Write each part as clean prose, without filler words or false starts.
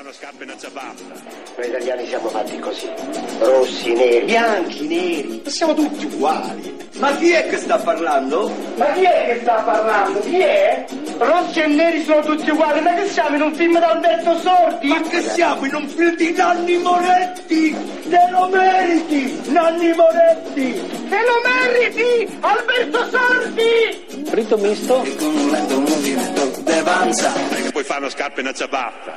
fanno scarpe e ciabatta. Noi italiani siamo fatti così. Rossi, neri, bianchi, neri. Siamo tutti uguali. Ma chi è che sta parlando? Chi è? Rossi e neri sono tutti uguali. Ma che siamo in un film d'Alberto Sordi? Ma che siamo in un film di Nanni Moretti? Te lo meriti, Nanni Moretti! Te lo meriti, Alberto Sordi! Fritto misto E con un lento movimento d'avanza. Non è che poi fanno scarpe e ciabatta.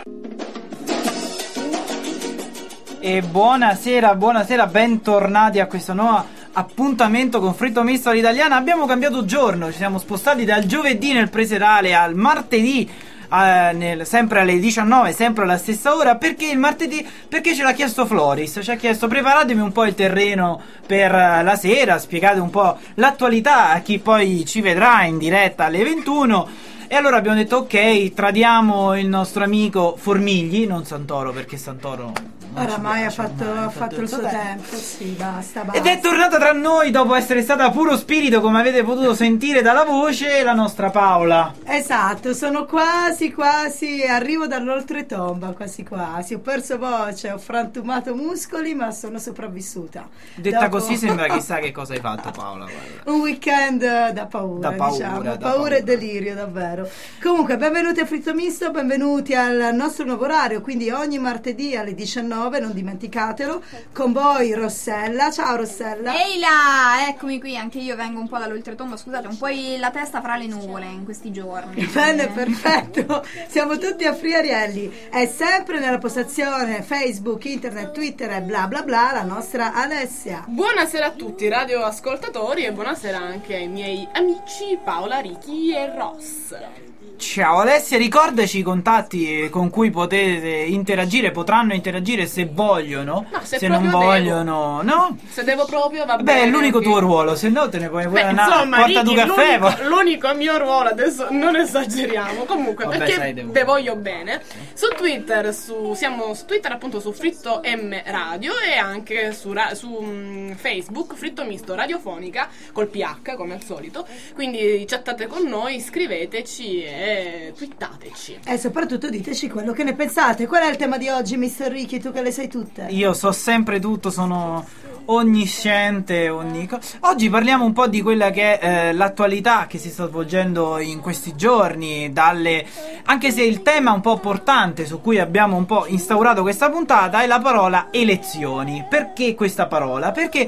E buonasera, bentornati a questo nuovo appuntamento con Fritto Misto all'italiana. Abbiamo cambiato giorno, ci siamo spostati dal giovedì nel preserale al martedì, sempre alle 19, sempre alla stessa ora. Perché il martedì? Perché ce l'ha chiesto Floris, ci ha chiesto: preparatemi un po' il terreno per la sera, spiegate un po' l'attualità a chi poi ci vedrà in diretta alle 21. E allora abbiamo detto: ok, tradiamo il nostro amico Formigli, non Santoro, perché Santoro oramai ha fatto il suo tempo, sì, basta. Ed è tornata tra noi dopo essere stata puro spirito, come avete potuto sentire dalla voce, la nostra Paola. Esatto, sono quasi, arrivo dall'oltretomba, quasi. Ho perso voce, ho frantumato muscoli, ma sono sopravvissuta. Detta così sembra chissà che cosa hai fatto, Paola. Guarda. Un weekend da paura, diciamo, paura e delirio, davvero. Comunque, benvenuti a Fritto Misto, benvenuti al nostro nuovo orario, quindi ogni martedì alle 19, non dimenticatelo. Con voi Rossella. Ciao Rossella. Ehi là, eccomi qui, anche io vengo un po' dall'oltretomba, scusate, un po' la testa fra le nuvole in questi giorni. Bene, perfetto. Siamo tutti a Friarielli. È sempre nella postazione Facebook, internet, Twitter e bla bla bla la nostra Alessia. Buonasera a tutti radioascoltatori e buonasera anche ai miei amici Paola, Ricky e Ross. Ciao Alessia, ricordaci i contatti con cui potete interagire, potranno interagire se vogliono, no, se non vogliono, no? Se devo proprio va bene. Beh, è l'unico tuo ruolo, se no te ne puoi insomma, porta tu caffè. L'unico mio ruolo, adesso non esageriamo. Comunque, vabbè, perché te voglio bene. Su Twitter, siamo su Twitter appunto su Fritto M Radio e anche su Facebook Fritto Misto Radiofonica col PH come al solito. Quindi chattate con noi, scriveteci e twittateci. E soprattutto diteci quello che ne pensate. Qual è il tema di oggi, Mr. Ricky? Tu che le sai tutte. Io so sempre tutto, sono onnisciente. Oggi parliamo un po' di quella che è l'attualità che si sta svolgendo in questi giorni, anche se il tema un po' portante su cui abbiamo un po' instaurato questa puntata è la parola elezioni. Perché questa parola? Perché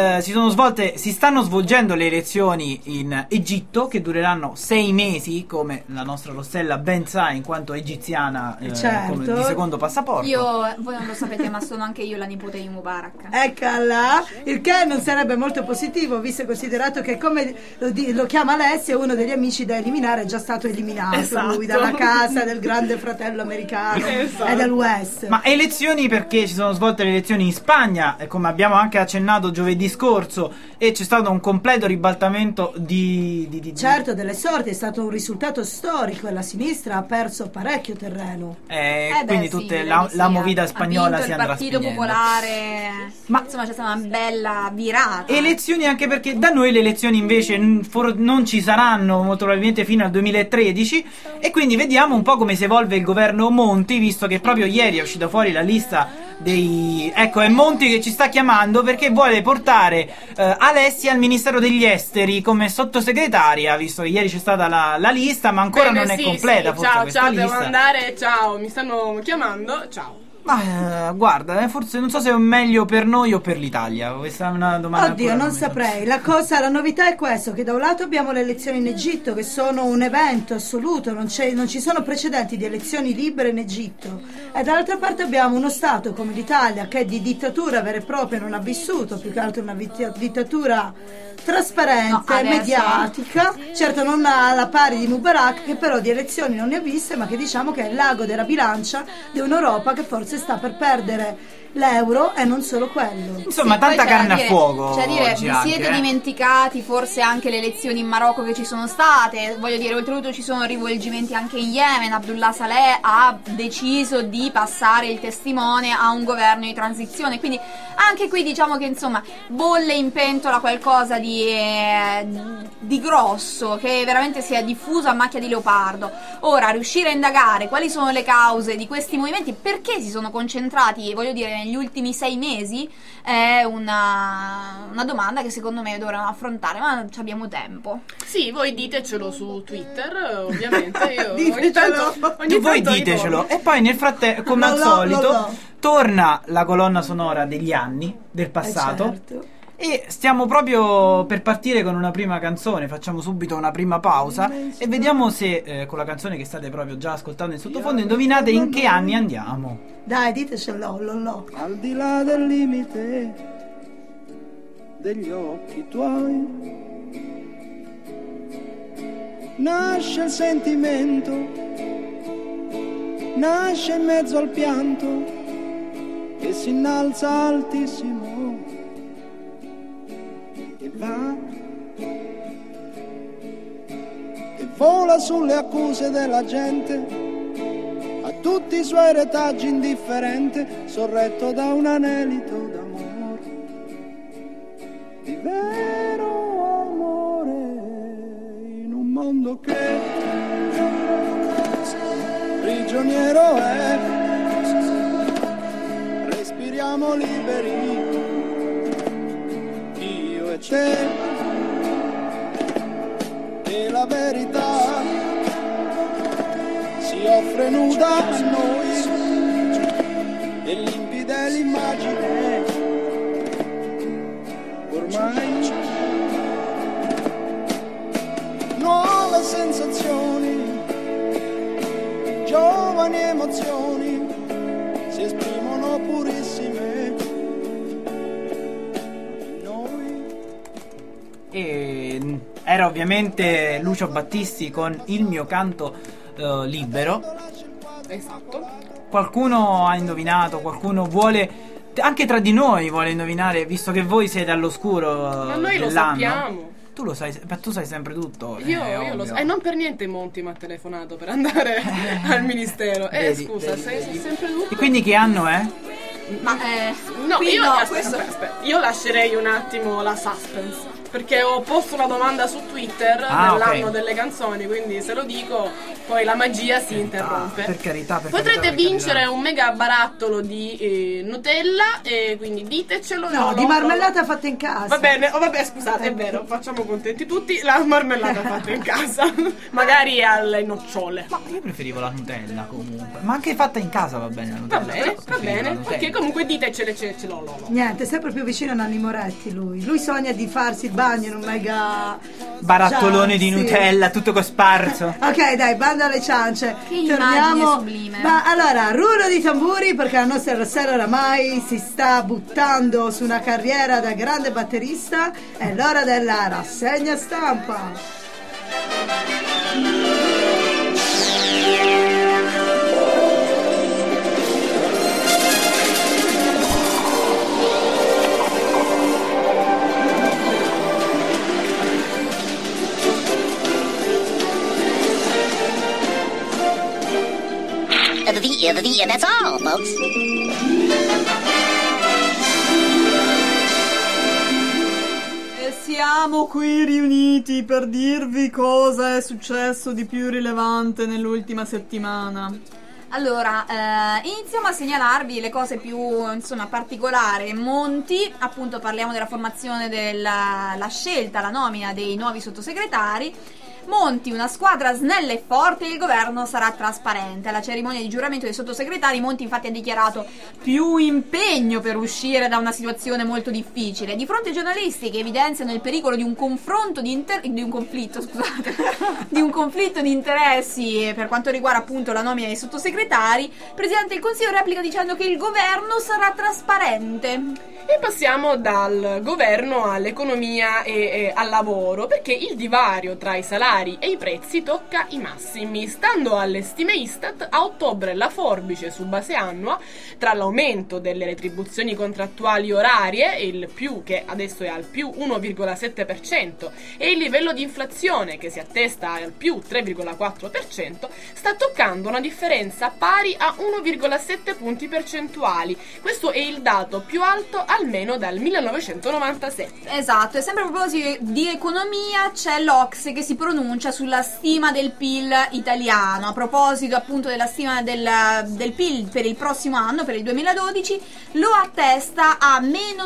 si stanno svolgendo le elezioni in Egitto, che dureranno 6 mesi, come la nostra Rossella ben sa, in quanto egiziana, certo, come di secondo passaporto. Voi non lo sapete, ma sono anche io la nipote di Mubarak. Eccola. Il che non sarebbe molto positivo, visto e considerato che, come lo chiama Alessia, uno degli amici da eliminare è già stato eliminato, esatto, lui dalla casa del grande fratello americano, esatto, e dell'West. Ma elezioni, perché ci sono svolte le elezioni in Spagna, come abbiamo anche accennato giovedì scorso, e c'è stato un completo ribaltamento certo, delle sorti. È stato un risultato storico e la sinistra ha perso parecchio terreno, quindi tutta la movida spagnola si andrà spegnendo. Il Partito Popolare, ma insomma c'è stata una bella virata. Elezioni anche perché da noi le elezioni invece non ci saranno molto probabilmente fino al 2013, e quindi vediamo un po' come si evolve il governo Monti, visto che proprio ieri è uscita fuori la lista è Monti che ci sta chiamando perché vuole portare Alessia al Ministero degli Esteri come sottosegretaria, visto che ieri c'è stata la lista, ma ancora non è completa. Sì, forse ciao, questa lista. Devo andare, ciao, mi stanno chiamando, ciao. Ma guarda, forse non so se è meglio per noi o per l'Italia. Questa è una domanda. Oddio, non saprei. La novità è questo: che da un lato abbiamo le elezioni in Egitto, che sono un evento assoluto, non ci sono precedenti di elezioni libere in Egitto, e dall'altra parte abbiamo uno Stato come l'Italia che di dittatura vera e propria non ha vissuto, più che altro una dittatura trasparente, mediatica, certo non alla pari di Mubarak, che però di elezioni non ne ha viste, ma che diciamo che è il l'ago della bilancia di un'Europa che forse forse sta per perdere l'euro e non solo quello. Insomma, Sì, poi tanta c'è da carne a dire- fuoco C'è da dire, oggi vi anche, siete eh. dimenticati forse anche le elezioni in Marocco che ci sono state? Voglio dire, oltretutto ci sono rivolgimenti anche in Yemen. Abdullah Saleh ha deciso di passare il testimone a un governo di transizione, quindi anche qui diciamo che insomma bolle in pentola qualcosa di grosso che veramente si è diffuso a macchia di leopardo. Ora, riuscire a indagare quali sono le cause di questi movimenti, perché si sono concentrati, voglio dire, negli ultimi 6 mesi, è una domanda che secondo me dovremmo affrontare, ma non ci abbiamo tempo. Sì, voi ditecelo su Twitter, ovviamente. Io Ditecelo. Voi ditecelo. E poi nel frattempo, come al Lo, solito, torna la colonna sonora degli anni, del passato. Certo. E stiamo proprio per partire con una prima canzone. Facciamo subito una prima pausa e vediamo se con la canzone che state proprio già ascoltando in sottofondo indovinate in che anni andiamo. Dai, ditecelo, lo. Al di là del limite degli occhi tuoi nasce il sentimento, nasce in mezzo al pianto che si innalza altissimo e va e vola sulle accuse della gente, a tutti i suoi retaggi indifferente, sorretto da un anelito d'amore, di vero amore, in un mondo che prigioniero è. Respiriamo liberi, io e te, e la verità si offre nuda a noi e limpida è l'immagine ormai. Nuove sensazioni, giovani emozioni si esprimono purissime in noi. E era ovviamente Lucio Battisti con Il mio canto libero. Esatto. Qualcuno ha indovinato, qualcuno vuole, anche tra di noi vuole indovinare, visto che voi siete all'oscuro Ma noi lo dell'anno. sappiamo. Tu lo sai, tu sai sempre tutto. Io lo ovvio. so. E non per niente Monti mi ha telefonato per andare al ministero. Vedi, Scusa, vedi, sai vedi. sempre tutto. E quindi che anno è? Ma No, qui io, no, aspetta, io lascerei un attimo la suspense. Perché ho posto una domanda su Twitter nell'anno ok. delle canzoni, quindi se lo dico poi la magia si interrompe. Per carità, per Potrete carità, per vincere carità. un mega barattolo di Nutella e quindi ditecelo. No, di marmellata fatta in casa. Va bene, vabbè, scusate, è vero, facciamo contenti tutti. La marmellata fatta in casa, magari alle nocciole. Ma io preferivo la Nutella comunque. Ma anche fatta in casa va bene la Va Nutella. bene, però va preferivo la bene. Nutella. Perché comunque ditecele, ce l'ho. Niente, sempre più vicino a Nanni Moretti lui. Lui sogna di farsi il bagno in un mega Barattolone di Sì. Nutella, tutto cosparso. Ok, dai, banda alle ciance. Che immagine sublime. Ma allora, rullo di tamburi perché la nostra Rossella oramai si sta buttando su una carriera da grande batterista. È l'ora della rassegna stampa. And that's all, folks. E siamo qui riuniti per dirvi cosa è successo di più rilevante nell'ultima settimana. Allora, iniziamo a segnalarvi le cose più, insomma, particolari. Monti, appunto parliamo della formazione della scelta, la nomina dei nuovi sottosegretari. Monti, una squadra snella e forte e il governo sarà trasparente. Alla cerimonia di giuramento dei sottosegretari Monti infatti ha dichiarato più impegno per uscire da una situazione molto difficile. Di fronte ai giornalisti che evidenziano il pericolo di un conflitto di interessi per quanto riguarda appunto la nomina dei sottosegretari, il Presidente del Consiglio replica dicendo che il governo sarà trasparente. E passiamo dal governo all'economia e al lavoro, perché il divario tra i salari e i prezzi tocca i massimi. Stando alle stime Istat, a ottobre la forbice su base annua tra l'aumento delle retribuzioni contrattuali orarie, il più che adesso è al più 1,7%, e il livello di inflazione che si attesta al più 3,4%, sta toccando una differenza pari a 1,7 punti percentuali. Questo è il dato più alto almeno dal 1997. Esatto, e sempre a proposito di economia c'è l'Ocse che si pronuncia sulla stima del PIL italiano. A proposito appunto della stima del PIL per il prossimo anno, per il 2012, lo attesta a meno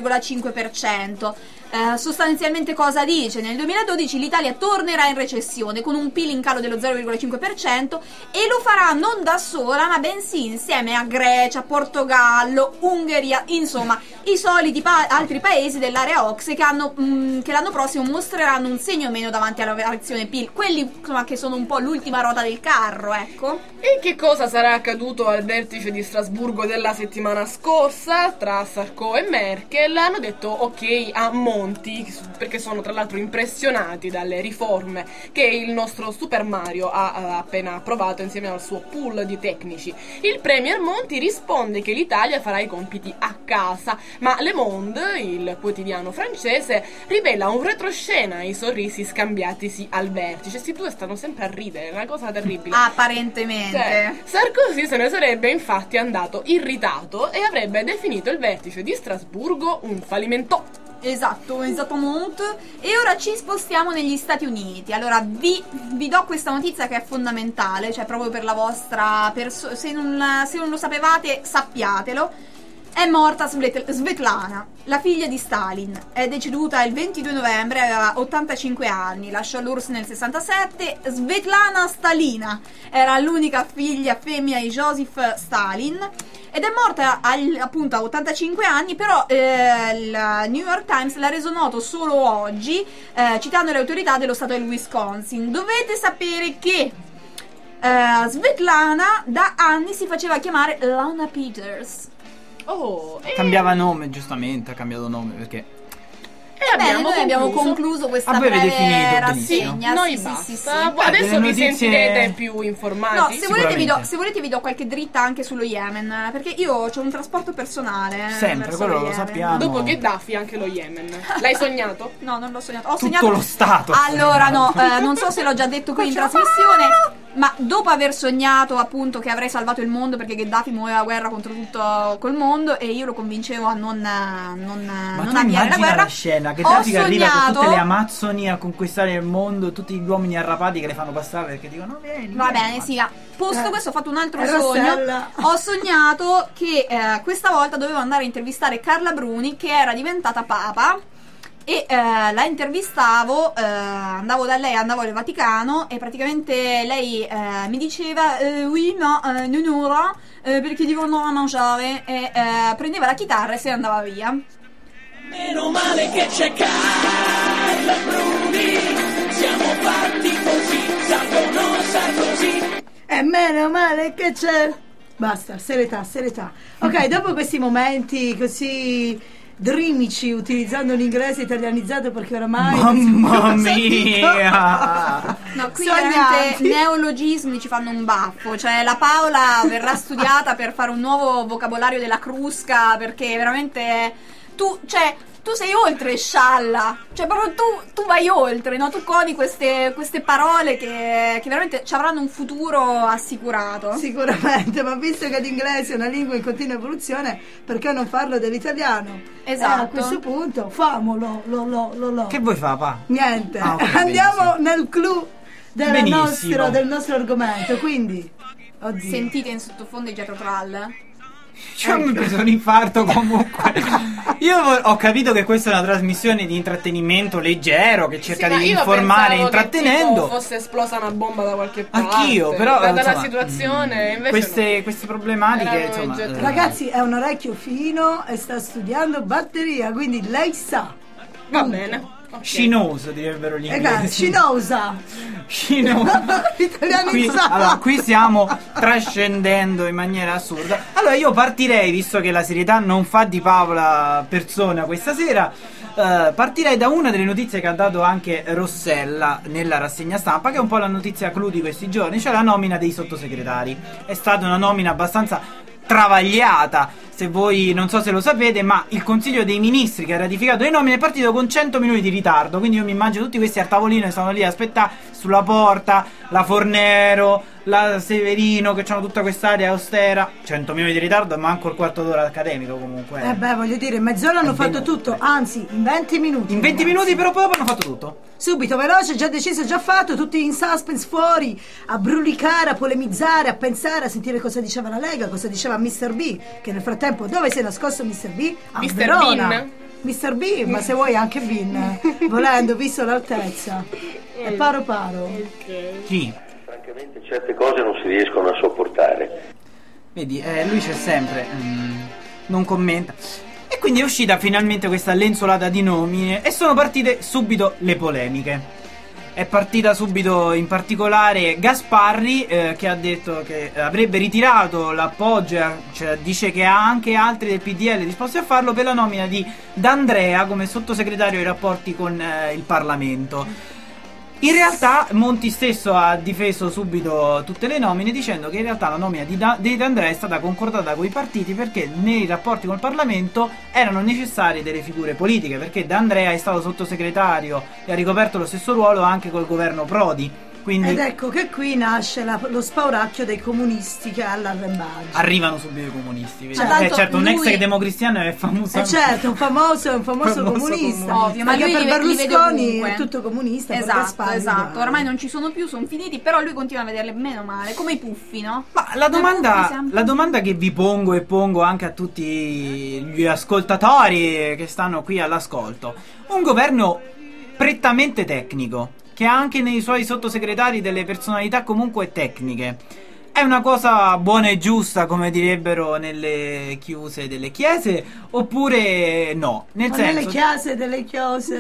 0,5%. Sostanzialmente cosa dice? Nel 2012 l'Italia tornerà in recessione con un PIL in calo dello 0,5% e lo farà non da sola ma bensì insieme a Grecia, Portogallo, Ungheria, insomma i soliti altri paesi dell'area OCSE che l'anno prossimo mostreranno un segno meno davanti alla variazione PIL, quelli insomma che sono un po' l'ultima ruota del carro, ecco. E che cosa sarà accaduto al vertice di Strasburgo della settimana scorsa tra Sarko e Merkel? Hanno detto ok a Monti, perché sono tra l'altro impressionati dalle riforme che il nostro Super Mario ha appena approvato insieme al suo pool di tecnici. Il premier Monti risponde che l'Italia farà i compiti a casa, ma Le Monde, il quotidiano francese, rivela un retroscena ai sorrisi scambiatisi al vertice. Questi due stanno sempre a ridere, è una cosa terribile. Apparentemente. Sarkozy se ne sarebbe infatti andato irritato e avrebbe definito il vertice di Strasburgo un fallimento. Esatto, esattamente. E ora ci spostiamo negli Stati Uniti. Allora vi do questa notizia che è fondamentale, cioè proprio per la vostra se non lo sapevate, sappiatelo. È morta Svetlana, la figlia di Stalin. È deceduta il 22 novembre, aveva 85 anni, lasciò l'URSS nel 67. Svetlana Stalina era l'unica figlia femmina di Joseph Stalin ed è morta appunto a 85 anni, però il New York Times l'ha reso noto solo oggi, citando le autorità dello stato del Wisconsin. Dovete sapere che Svetlana da anni si faceva chiamare Lana Peters. Cambiava nome, giustamente ha cambiato nome perché noi abbiamo concluso questa breve rassegna. Noi basta. Adesso vi sentirete più informati. No, se volete vi do qualche dritta anche sullo Yemen, perché io ho un trasporto personale. Sempre, quello lo sappiamo. Dopo Gheddafi anche lo Yemen. L'hai sognato? No, non l'ho sognato. Ho sognato lo Stato. Allora no, non so se l'ho già detto qui in trasmissione. Ma dopo aver sognato appunto che avrei salvato il mondo perché Gheddafi muoveva la guerra contro tutto col mondo e io lo convincevo a non avviare la guerra. La scena Gheddafi che arriva con tutte le Amazzoni a conquistare il mondo, tutti gli uomini arrapati che le fanno passare perché dicono vieni. Va bene, sì. Posto questo ho fatto un altro sogno. Ho sognato che questa volta dovevo andare a intervistare Carla Bruni che era diventata papa. E la intervistavo, andavo da lei, andavo al Vaticano e praticamente lei mi diceva oui ma non ora perché devo andare a mangiare e prendeva la chitarra e se ne andava via. Meno male che c'è Carla Bruni, siamo fatti così, salvo Sarkozy. E meno male che c'è. Basta, serietà. Ok, dopo questi momenti così dreamici, utilizzando l'inglese italianizzato perché oramai mamma mia no, qui veramente neologismi ci fanno un baffo, cioè la Paola verrà studiata per fare un nuovo vocabolario della Crusca perché veramente tu sei oltre scialla, cioè proprio tu vai oltre, no? Tu coni queste parole che veramente ci avranno un futuro assicurato. Sicuramente, ma visto che l'inglese è una lingua in continua evoluzione, perché non farlo dell'italiano? Esatto. A questo punto famolo, lo. Che vuoi fa, pa? Niente, okay, andiamo nel clou del nostro argomento, quindi oddio. Sentite in sottofondo i Jethro Tull? Cioè, mi ho preso un infarto comunque. Io ho capito che questa è una trasmissione di intrattenimento leggero che cerca di informare intrattenendo. Che fosse esplosa una bomba da qualche parte. Anch'io, però dalla situazione invece queste problematiche insomma, ragazzi, è un orecchio fino e sta studiando batteria, quindi lei sa. Va bene. scinoso direbbero gli inglesi. Scinosa. Qui stiamo trascendendo in maniera assurda. Allora io partirei, visto che la serietà non fa di Paola persona questa sera, partirei da una delle notizie che ha dato anche Rossella nella rassegna stampa, che è un po' la notizia clou di questi giorni, cioè la nomina dei sottosegretari. È stata una nomina abbastanza travagliata, se voi non so se lo sapete, ma il Consiglio dei Ministri che ha ratificato le nomine è partito con 100 minuti di ritardo, quindi io mi immagino tutti questi al tavolino e stanno lì a aspettare sulla porta, la Fornero, la Severino, che hanno tutta quest'area austera. 100 minuti di ritardo, manco il quarto d'ora accademico comunque. Voglio dire, in mezz'ora hanno fatto tutto, anzi in 20 minuti. In 20 minuti però poi hanno fatto tutto. Subito, veloce, già deciso, già fatto, tutti in suspense fuori, a brulicare, a polemizzare, a pensare, a sentire cosa diceva la Lega, cosa diceva Mr. B, che nel frattempo dove si è nascosto Mr. B? A Mr. Verona. Bean. Mr. B, ma se vuoi anche Bean, volendo, visto l'altezza. È paro. Sì. Francamente certe cose non si riescono a sopportare. Vedi, lui c'è sempre, non commenta. E quindi è uscita finalmente questa lenzuolata di nomine e sono partite subito le polemiche. È partita subito in particolare Gasparri, che ha detto che avrebbe ritirato l'appoggio, cioè dice che ha anche altri del PDL disposti a farlo per la nomina di D'Andrea come sottosegretario ai rapporti con il Parlamento. In realtà Monti stesso ha difeso subito tutte le nomine, dicendo che in realtà la nomina di D'Andrea è stata concordata con i partiti perché nei rapporti col Parlamento erano necessarie delle figure politiche, perché D'Andrea è stato sottosegretario e ha ricoperto lo stesso ruolo anche col governo Prodi. Quindi ed ecco che qui nasce lo spauracchio dei comunisti che ha l'arrembaggio. Arrivano subito i comunisti. Certo, un ex democristiano è famoso. Certo, un famoso comunista. Ovvio, ma lui per Berlusconi è tutto comunista. Esatto. Ormai non ci sono più, sono finiti, però lui continua a vederle meno male, come i puffi, no? Ma la domanda che vi pongo e pongo anche a tutti gli ascoltatori che stanno qui all'ascolto: un governo prettamente tecnico, che ha anche nei suoi sottosegretari delle personalità comunque tecniche, è una cosa buona e giusta, come direbbero nelle chiuse delle chiese, oppure no? Nelle chiese delle chiose.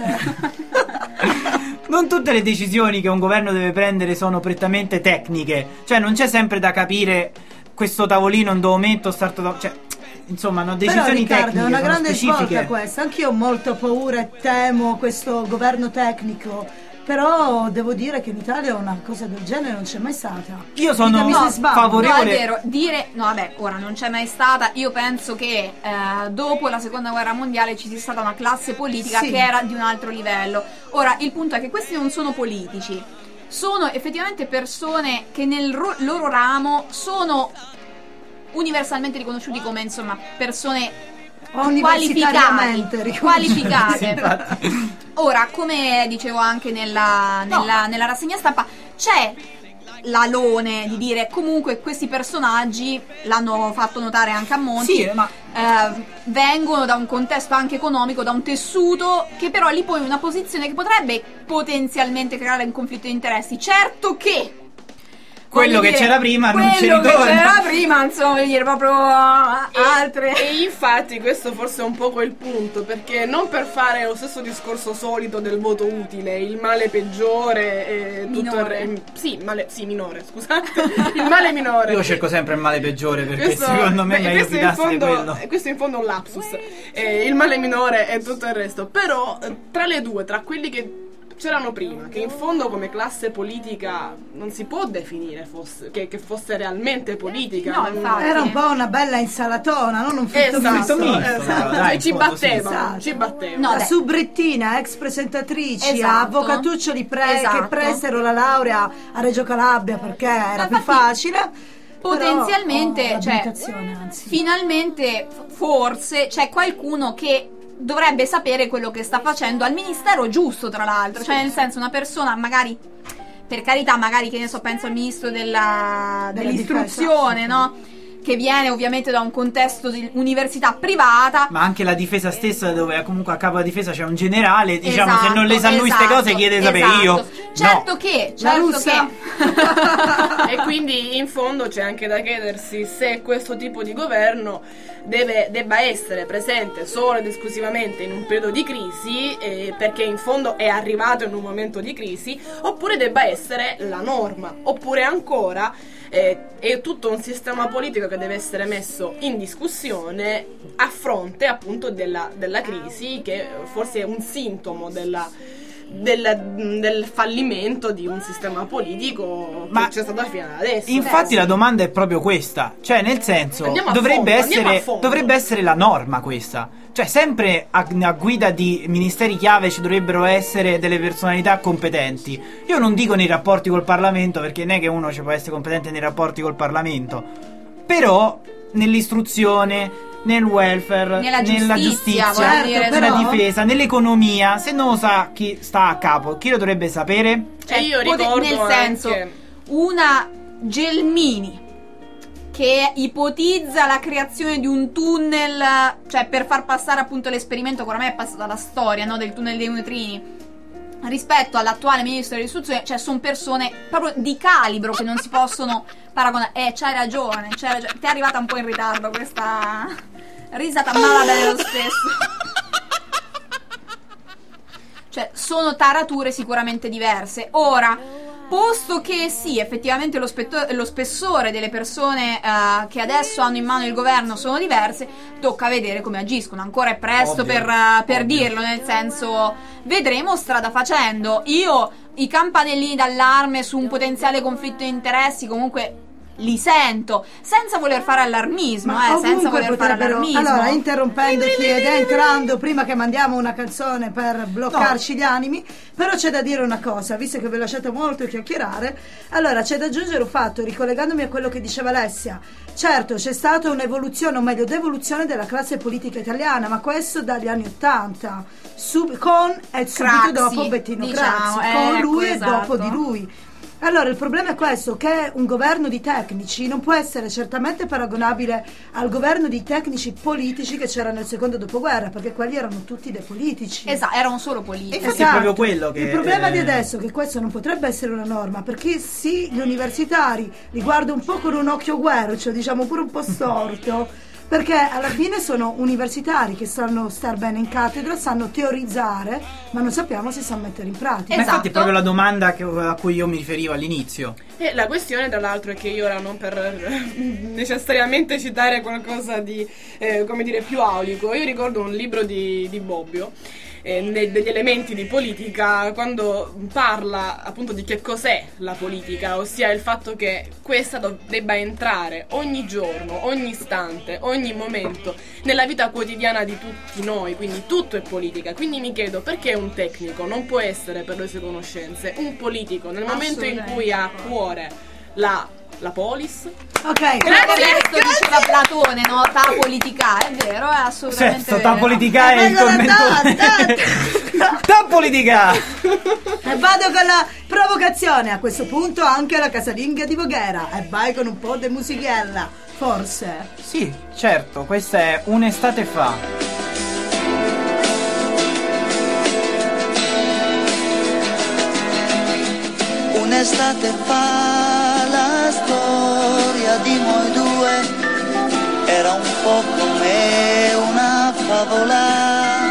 Non tutte le decisioni che un governo deve prendere sono prettamente tecniche, cioè non c'è sempre da capire questo tavolino in dove momento insomma, no, decisioni Però, Riccardo, tecniche. È una grande specifiche. svolta questa. Anch'io ho molto paura e temo questo governo tecnico. Però devo dire che in Italia una cosa del genere non c'è mai stata. Io sono favorevole. No, è vero, ora non c'è mai stata. Io penso che dopo la seconda guerra mondiale ci sia stata una classe politica che era di un altro livello. Ora, il punto è che questi non sono politici, sono effettivamente persone che nel loro ramo sono universalmente riconosciuti come, insomma, persone qualificate. Ora, come dicevo anche nella rassegna stampa, c'è l'alone di dire comunque questi personaggi, l'hanno fatto notare anche a Monti, vengono da un contesto anche economico, da un tessuto che però li pone in una posizione che potrebbe potenzialmente creare un conflitto di interessi. Certo che quello che c'era prima non ci ritorna. Quello che c'era prima, insomma, voglio dire, proprio altre. E infatti questo forse è un po' quel punto, perché non per fare lo stesso discorso solito del voto utile, il male peggiore e minore. Minore, scusate. Il male minore. Io cerco sempre il male peggiore, perché secondo me è meglio fidarsi di quello. Questo in fondo è un lapsus. Il male minore e tutto il resto. Però tra le due, tra quelli che c'erano prima, che in fondo come classe politica non si può definire che fosse realmente politica. No, infatti. Era un po' una bella insalatona, non un fritto misto. E ci battevano. No, la subrettina, ex presentatrici, avvocatuccio che presero la laurea a Reggio Calabria perché era più facile. Potenzialmente, finalmente forse c'è qualcuno che dovrebbe sapere quello che sta facendo al ministero giusto, tra l'altro, cioè nel senso una persona magari, per carità, magari che ne so, penso al ministro dell'istruzione, no? che viene ovviamente da un contesto di università privata. Ma anche la difesa stessa, dove comunque a capo della difesa c'è un generale, diciamo, Esatto, se non le sa lui queste cose chiede di sapere io. Certo no. che E quindi in fondo c'è anche da chiedersi se questo tipo di governo debba essere presente solo ed esclusivamente in un periodo di crisi, perché in fondo è arrivato in un momento di crisi, oppure debba essere la norma, oppure ancora è tutto un sistema politico che deve essere messo in discussione a fronte appunto della crisi, che forse è un sintomo del fallimento di un sistema politico che c'è stato fino ad adesso. Infatti la domanda è proprio questa, cioè nel senso dovrebbe essere la norma questa, cioè sempre a guida di ministeri chiave ci dovrebbero essere delle personalità competenti. Io non dico nei rapporti col Parlamento, perché non è che uno ci può essere competente nei rapporti col Parlamento, però nell'istruzione, nel welfare, nella giustizia, nella difesa, nell'economia, se non lo sa chi sta a capo, chi lo dovrebbe sapere? Cioè, io ricordo nel senso, una Gelmini che ipotizza la creazione di un tunnel, cioè per far passare appunto l'esperimento che oramai è passato alla storia, no, del tunnel dei neutrini, rispetto all'attuale ministro dell'istruzione, cioè sono persone proprio di calibro che non si possono paragonare. C'hai ragione. Ti è arrivata un po' in ritardo questa risata, ma va bene lo stesso. Cioè sono tarature sicuramente diverse. Ora, posto che sì, effettivamente lo spessore delle persone che adesso hanno in mano il governo sono diverse, tocca vedere come agiscono. Ancora è presto per dirlo, nel senso, vedremo strada facendo. Io i campanellini d'allarme su un potenziale conflitto di interessi comunque li sento, senza voler fare allarmismo, senza voler fare allarmismo. Allora, interrompendoti ed entrando prima che mandiamo una canzone per bloccarci gli animi, però c'è da dire una cosa, visto che ve lasciate molto chiacchierare. Allora, c'è da aggiungere un fatto, ricollegandomi a quello che diceva Alessia. Certo, c'è stata un'evoluzione, o meglio, devoluzione della classe politica italiana, ma questo dagli anni '80, con e subito dopo Bettino Craxi, con lui e dopo di lui. Allora il problema è questo, che un governo di tecnici non può essere certamente paragonabile al governo di tecnici politici che c'era nel secondo dopoguerra, perché quelli erano tutti dei politici. Esatto, erano solo politici. Infatti è proprio quello che... Il problema di adesso è che questo non potrebbe essere una norma, perché sì, gli universitari li guardo un po' con un occhio guercio, diciamo pure un po' storto, perché alla fine sono universitari che sanno star bene in cattedra, sanno teorizzare, ma non sappiamo se sanno mettere in pratica. Ma infatti è proprio la domanda a cui io mi riferivo all'inizio. E la questione, tra l'altro, è che io ora, non per necessariamente citare qualcosa di come dire più aulico, io ricordo un libro di Bobbio, degli elementi di politica, quando parla appunto di che cos'è la politica, ossia il fatto che questa debba entrare ogni giorno, ogni istante, ogni momento nella vita quotidiana di tutti noi, quindi tutto è politica. Quindi mi chiedo perché un tecnico non può essere, per le sue conoscenze, un politico nel momento in cui ha a cuore la polis. Ok, questo diceva Platone, no? Ta politica, è vero, è assolutamente vero. Ta politica è il tormentone. Ta politica. E vado con la provocazione. A questo punto anche la casalinga di Voghera. E vai con un po' di musichella, forse. Sì, certo, questa è Un'estate fa. Un'estate fa la storia di noi due era un po' come una favola,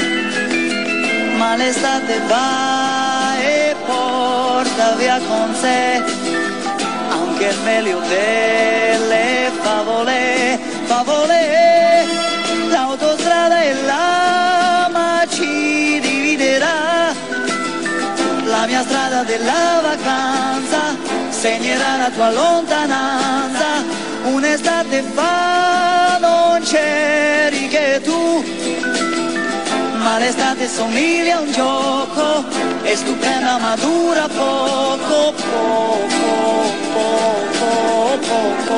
ma l'estate va e porta via con sé anche il meglio delle favole, favole, l'autostrada e l'ama ci dividerà, la mia strada della vacanza segnerà la tua lontananza. Un'estate fa non c'eri che tu, ma l'estate somiglia a un gioco, è stupenda ma dura poco, poco, poco, poco.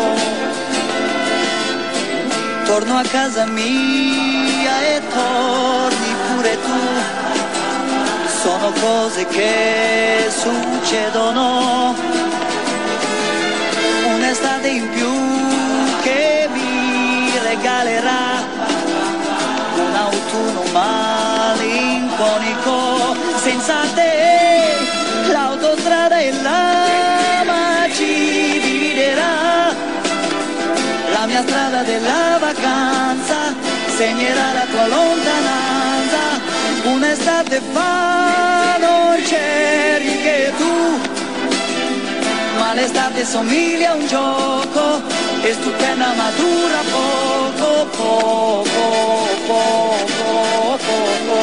Torno a casa mia e torni pure tu, sono cose che succedono. Un'estate in più che mi regalerà un autunno malinconico. Senza te l'autostrada e lama ci dividerà, la mia strada della vacanza segnerà la tua lontananza. Un'estate fa non c'eri che tu, ma l'estate somiglia a un gioco e stupenda ma dura poco, poco, poco, poco.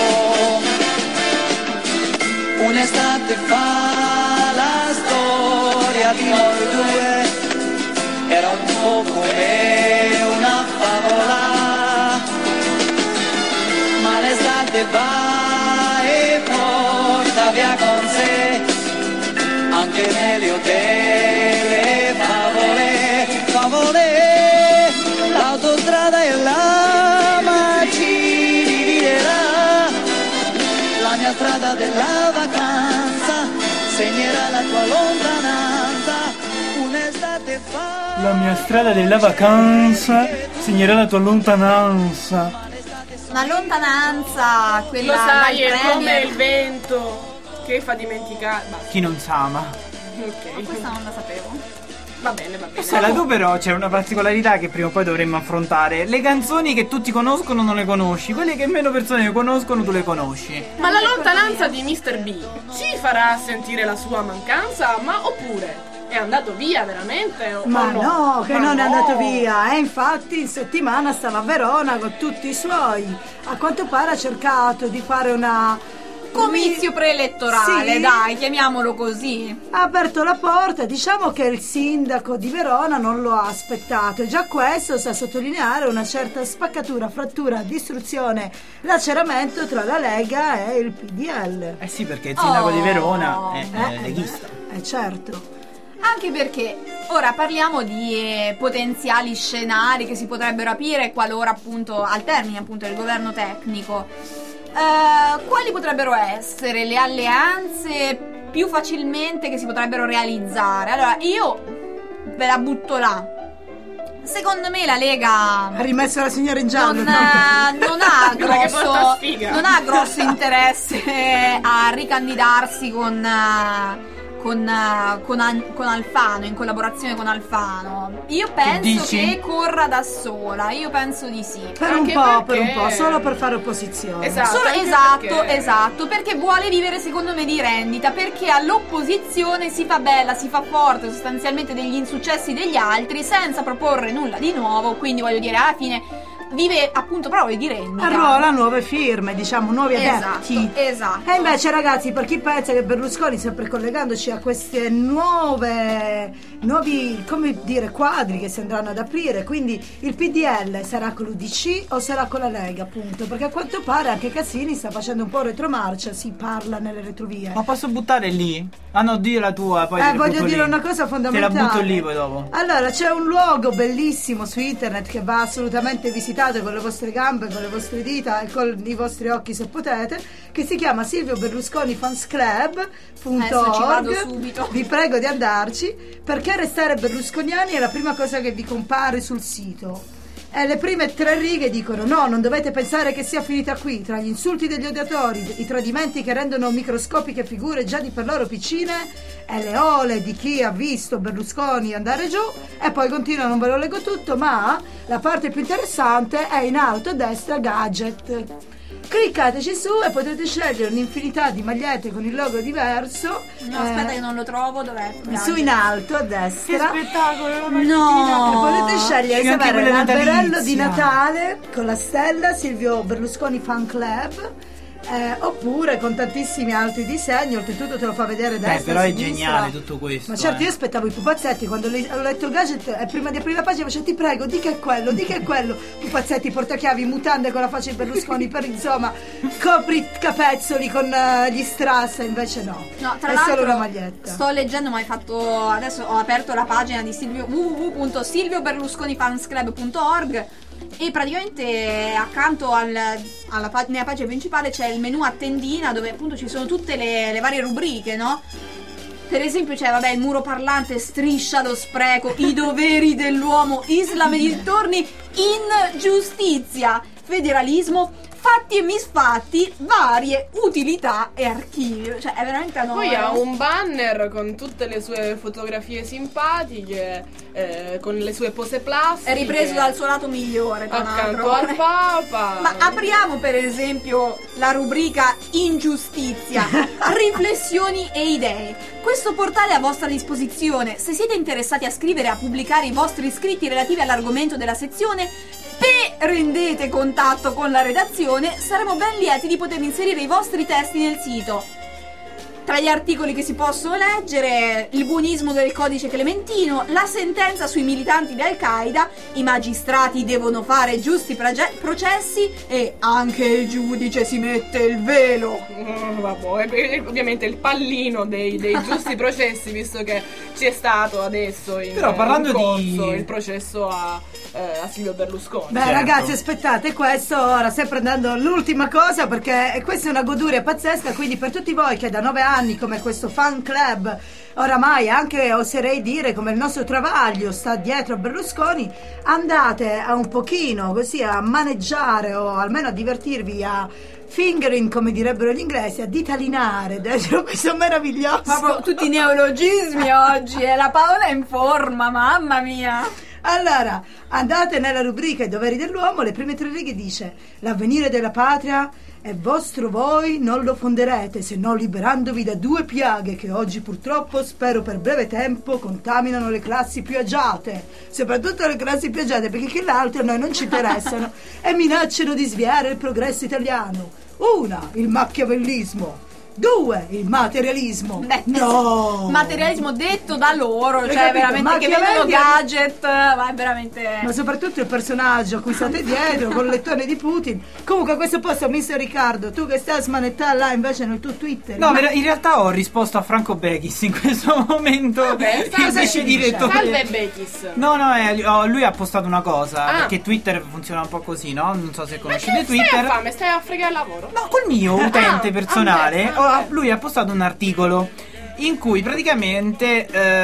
Un'estate fa la storia di noi due era un po' come una favola, ma l'estate va e porta via con sé anche il meglio delle favole, favole. L'autostrada e lama ci dividerà, la mia strada della vacanza segnerà la tua lontananza. Un'estate fa, la mia strada della vacanza segnerà la tua lontananza. Una lontananza, quella lo sai, dal è come Premier. il vento che fa dimenticare. Basta. Chi non sa ama. Ok. Questa non la sapevo. Va bene, va bene. Sara, tu però c'è una particolarità che prima o poi dovremmo affrontare. Le canzoni che tutti conoscono non le conosci, quelle che meno persone le conoscono tu le conosci. Ma la lontananza di Mr. B ci farà sentire la sua mancanza, ma oppure è andato via veramente? Ma o no, che Ma non è no. andato via. Infatti in settimana stava a Verona con tutti i suoi. A quanto pare ha cercato di fare una Comizio preelettorale, Sì. dai, chiamiamolo così. ha aperto la porta. Diciamo che il sindaco di Verona non lo ha aspettato, e già questo sta a sottolineare una certa spaccatura, frattura, distruzione, laceramento tra la Lega e il PDL. Eh sì, perché il sindaco di Verona è leghista. Certo. Anche perché ora parliamo di potenziali scenari che si potrebbero aprire qualora appunto al termine appunto del governo tecnico. Quali potrebbero essere le alleanze più facilmente che si potrebbero realizzare? Allora, io ve la butto là. Secondo me la Lega Ha rimesso la signora in giallo. non ha Guarda che porta grosso, sfiga. non ha grosso interesse a ricandidarsi con Alfano, in collaborazione con Alfano. Io penso dici? che corra da sola, io penso di sì. Per un Anche po', perché- solo per fare opposizione. Esatto. Esatto, anche esatto, perché vuole vivere secondo me di rendita, perché all'opposizione si fa bella, si fa forte sostanzialmente degli insuccessi degli altri senza proporre nulla di nuovo, quindi voglio dire alla fine vive appunto proprio di rendita. Arruola nuove firme, diciamo, nuovi adepti. Esatto. E invece, ragazzi, per chi pensa che Berlusconi, sempre collegandoci a queste nuovi, come dire, quadri che si andranno ad aprire, quindi il PDL sarà con l'UDC o sarà con la Lega, appunto, perché a quanto pare anche Casini sta facendo un po' retromarcia, si parla nelle retrovie. Ma posso buttare lì? Ah no, di la tua, poi te la Voglio butto dire lì. una cosa fondamentale. Te la butto lì poi dopo. Allora, c'è un luogo bellissimo su internet che va assolutamente visitato con le vostre gambe, con le vostre dita e con i vostri occhi se potete, che si chiama Silvio Berlusconi Fans Club.org. Adesso ci vado subito. Vi prego di andarci, perché restare berlusconiani è la prima cosa che vi compare sul sito. E le prime 3 righe dicono: no, non dovete pensare che sia finita qui. Tra gli insulti degli odiatori, i tradimenti che rendono microscopiche figure già di per loro piccine, e le ole di chi ha visto Berlusconi andare giù. E poi continua, non ve lo leggo tutto, ma la parte più interessante è in alto a destra, gadget. Cliccateci su e potete scegliere un'infinità di magliette con il logo diverso. No, aspetta che non lo trovo, dov'è? Su in alto a destra. Che spettacolo! No, e potete scegliere C'è se anche avere quella l'alberello di natalizia. Natale con la stella Silvio Berlusconi Fan Club, oppure con tantissimi altri disegni. Oltretutto te lo fa vedere destra, però è sinistra. geniale tutto questo. Ma certo, io aspettavo i pupazzetti quando ho letto il gadget e prima di aprire la pagina facevo: ti prego, di che è quello, di che è quello. Pupazzetti, portachiavi, mutande con la faccia di Berlusconi per, insomma, copri capezzoli con gli strass. Invece no, No, tra è l'altro solo una maglietta. sto leggendo, ma hai fatto, adesso ho aperto la pagina di www.silvioberlusconifansclub.org e praticamente accanto nella pagina principale c'è il menu a tendina dove appunto ci sono tutte le varie rubriche, no? Per esempio c'è il muro parlante striscia lo spreco, i doveri dell'uomo, Islam e dintorni, ingiustizia, federalismo, fatti e misfatti, varie utilità e archivio. Cioè è veramente anonimo. Poi ha un banner con tutte le sue fotografie simpatiche, con le sue pose plastiche. È ripreso dal suo lato migliore, tra accanto l'altro. al Papa. Ma apriamo per esempio la rubrica Ingiustizia, riflessioni e idee. Questo portale è a vostra disposizione. Se siete interessati a scrivere e a pubblicare i vostri scritti relativi all'argomento della sezione, prendete contatto con la redazione, saremo ben lieti di poter inserire i vostri testi nel sito. Tra gli articoli che si possono leggere, il buonismo del codice clementino, la sentenza sui militanti di Al-Qaeda, i magistrati devono fare giusti processi e anche il giudice si mette il velo. Vabbè, ovviamente il pallino dei giusti processi, visto che ci è stato adesso in corso il processo a Silvio Berlusconi. Beh, certo. Ragazzi, aspettate, questo ora stai prendendo l'ultima cosa, perché questa è una goduria pazzesca, quindi per tutti voi che da 9 anni come questo fan club, oramai anche oserei dire come il nostro Travaglio sta dietro a Berlusconi, andate a un pochino così a maneggiare o almeno a divertirvi, a fingering, come direbbero gli inglesi, a ditalinare dentro questo meraviglioso. Proprio tutti i neologismi oggi, la Paola è in forma, mamma mia. Allora, andate nella rubrica I doveri dell'uomo, le prime 3 righe dice: l'avvenire della patria è vostro, voi non lo fonderete, se no liberandovi da 2 piaghe che oggi purtroppo, spero per breve tempo, contaminano le classi più agiate, soprattutto le classi più agiate, perché che l'altro a noi non ci interessano, e minacciano di sviare il progresso italiano. 1. Il machiavellismo. 2. Il materialismo. No! Materialismo detto da loro, cioè veramente che vedono gadget, ma è veramente. Ma soprattutto il personaggio a cui state dietro, con il lettone di Putin. Comunque a questo posto, mister Riccardo, tu che stai a smanettare là invece nel tuo Twitter. No, in realtà ho risposto a Franco Bechis in questo momento. Vabbè, salve Bechis. No, lui ha postato una cosa, perché Twitter funziona un po' così, no? Non so se conoscete Twitter. Stai a fregare il lavoro? No, col mio utente personale. Lui ha postato un articolo in cui praticamente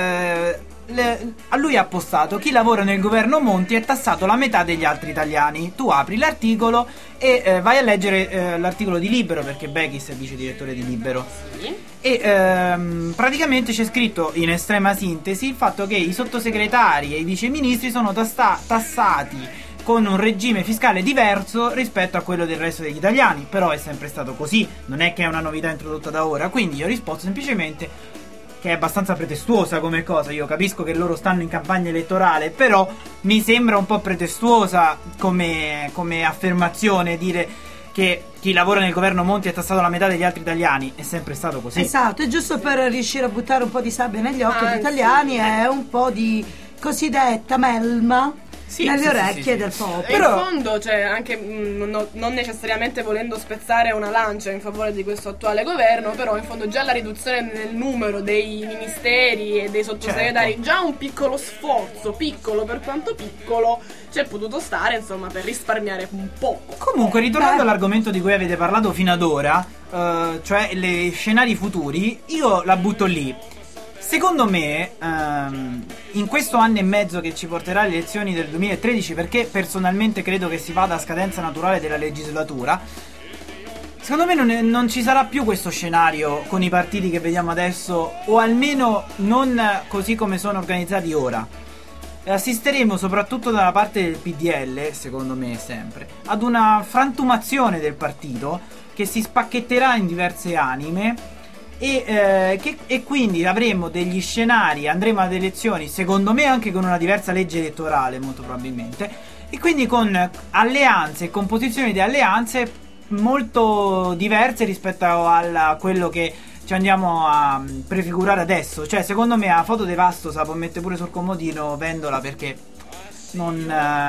a lui ha postato: chi lavora nel governo Monti è tassato la metà degli altri italiani. Tu apri l'articolo e vai a leggere l'articolo di Libero, perché Bechis è vice direttore di Libero. Sì. E praticamente c'è scritto in estrema sintesi il fatto che i sottosegretari e i viceministri sono tassati con un regime fiscale diverso rispetto a quello del resto degli italiani. Però è sempre stato così, non è che è una novità introdotta da ora. Quindi io ho risposto semplicemente che è abbastanza pretestuosa come cosa. Io capisco che loro stanno in campagna elettorale, però mi sembra un po' pretestuosa come affermazione dire che chi lavora nel governo Monti è tassato la metà degli altri italiani. È sempre stato così. Esatto, è giusto per riuscire a buttare un po' di sabbia negli occhi agli italiani, è un po' di cosiddetta melma nelle orecchie del popolo. Però in fondo, cioè, anche non necessariamente volendo spezzare una lancia in favore di questo attuale governo, però in fondo già la riduzione nel numero dei ministeri e dei sottosegretari, certo, già un piccolo sforzo, piccolo per quanto piccolo, c'è potuto stare, insomma, per risparmiare un po'. Comunque, ritornando all'argomento di cui avete parlato fino ad ora, cioè le scenari futuri, io la butto lì. Secondo me, in questo anno e mezzo che ci porterà alle elezioni del 2013, perché personalmente credo che si vada a scadenza naturale della legislatura, secondo me non ci sarà più questo scenario con i partiti che vediamo adesso, o almeno non così come sono organizzati ora. Assisteremo, soprattutto dalla parte del PDL, secondo me sempre, ad una frantumazione del partito che si spacchetterà in diverse anime. E quindi avremo degli scenari, andremo ad elezioni secondo me anche con una diversa legge elettorale molto probabilmente, e quindi con alleanze e composizioni di alleanze molto diverse rispetto a quello che ci andiamo a prefigurare adesso. Cioè secondo me la foto di Vasto se la può mettere pure sul comodino Vendola, perché non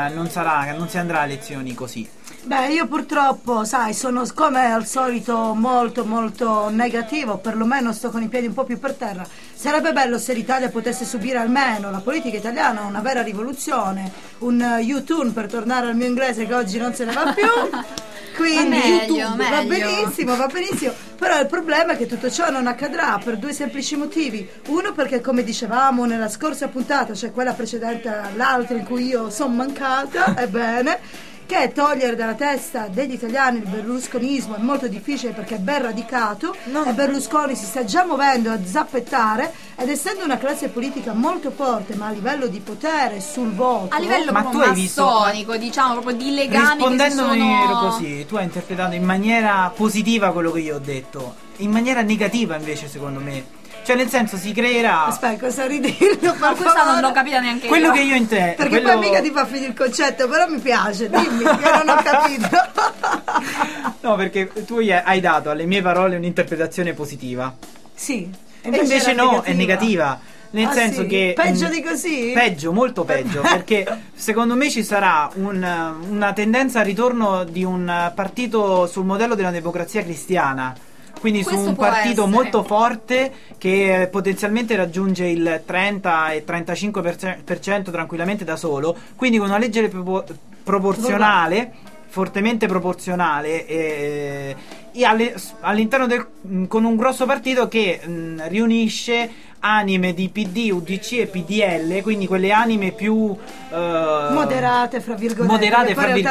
si andrà a elezioni così. Beh, io purtroppo, sai, sono come al solito molto molto negativo, perlomeno sto con i piedi un po' più per terra. Sarebbe bello se l'Italia potesse subire almeno, la politica italiana, una vera rivoluzione, un U-turn, per tornare al mio inglese che oggi non se ne va più. Quindi meglio. va benissimo, però il problema è che tutto ciò non accadrà per due semplici motivi. Uno, perché come dicevamo nella scorsa puntata, cioè quella precedente all'altra in cui io sono mancata, ebbene, che togliere dalla testa degli italiani il berlusconismo è molto difficile perché è ben radicato e Berlusconi si sta già muovendo a zappettare, ed essendo una classe politica molto forte ma a livello di potere sul voto, a livello proprio massonico, diciamo, proprio di legami rispondendomi che si sono... così, tu hai interpretato in maniera positiva quello che io ho detto, in maniera negativa invece secondo me. Cioè nel senso si creerà... Aspetta, cosa ridirlo? Ma questa non l'ho capita neanche quello io. Che io intendo. Perché poi mica ti fa finire il concetto, però mi piace, dimmi, che non ho capito. No, perché tu hai dato alle mie parole un'interpretazione positiva. Sì. E invece no, è negativa. Nel senso che... Peggio di così? Peggio, molto peggio. Perché secondo me ci sarà una tendenza al ritorno di un partito sul modello della democrazia cristiana. Quindi su un partito molto forte che potenzialmente raggiunge il 30 e 35% tranquillamente da solo, quindi con una legge proporzionale, fortemente proporzionale, e all'interno con un grosso partito che riunisce anime di PD, UDC e PDL, quindi quelle anime più moderate fra virgolette,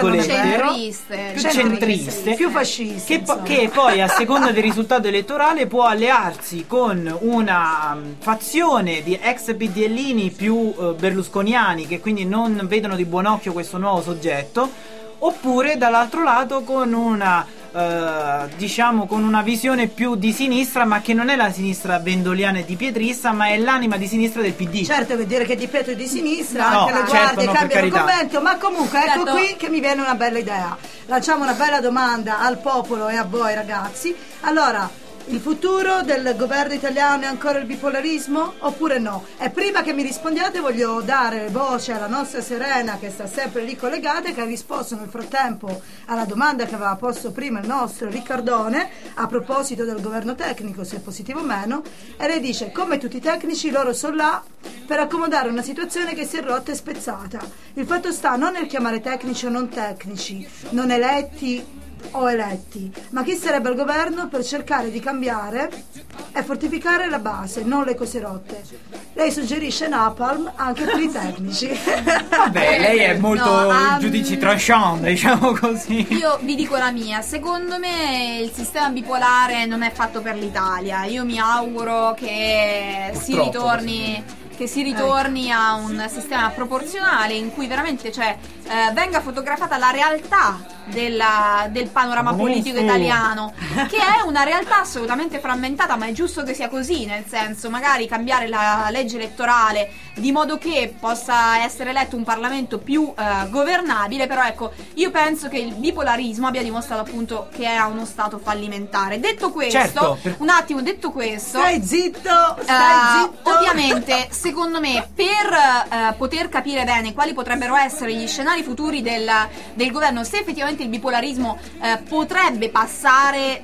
centriste, più fasciste, che poi a seconda del risultato elettorale può allearsi con una fazione di ex PDLini più berlusconiani, che quindi non vedono di buon occhio questo nuovo soggetto, oppure dall'altro lato con una diciamo con una visione più di sinistra, ma che non è la sinistra vendoliana e di pietrista, ma è l'anima di sinistra del PD. Certo che dire che Di Pietro è di sinistra, no, anche le certo, guardie no, cambiano commento, ma comunque ecco certo. Qui che mi viene una bella idea. Lanciamo una bella domanda al popolo e a voi ragazzi. Allora, il futuro del governo italiano è ancora il bipolarismo oppure no? E prima che mi rispondiate voglio dare voce alla nostra Serena, che sta sempre lì collegata, che ha risposto nel frattempo alla domanda che aveva posto prima il nostro Riccardone a proposito del governo tecnico, se è positivo o meno, e lei dice: come tutti i tecnici loro sono là per accomodare una situazione che si è rotta e spezzata. Il fatto sta non nel chiamare tecnici o non tecnici, non eletti o eletti, ma chi sarebbe al governo per cercare di cambiare e fortificare la base, non le cose rotte. Lei suggerisce Napalm anche per i tecnici. Vabbè, lei è molto giudici tranchant, diciamo così. Io vi dico la mia, secondo me il sistema bipolare non è fatto per l'Italia. Io mi auguro che si ritorni a un sistema proporzionale in cui veramente venga fotografata la realtà del panorama politico italiano, che è una realtà assolutamente frammentata, ma è giusto che sia così, nel senso, magari cambiare la legge elettorale di modo che possa essere eletto un Parlamento più governabile. Però ecco, io penso che il bipolarismo abbia dimostrato appunto che era uno stato fallimentare. Detto questo, un attimo, detto questo, stai zitto. Ovviamente secondo me per poter capire bene quali potrebbero essere gli scenari futuri del governo, se effettivamente il bipolarismo potrebbe passare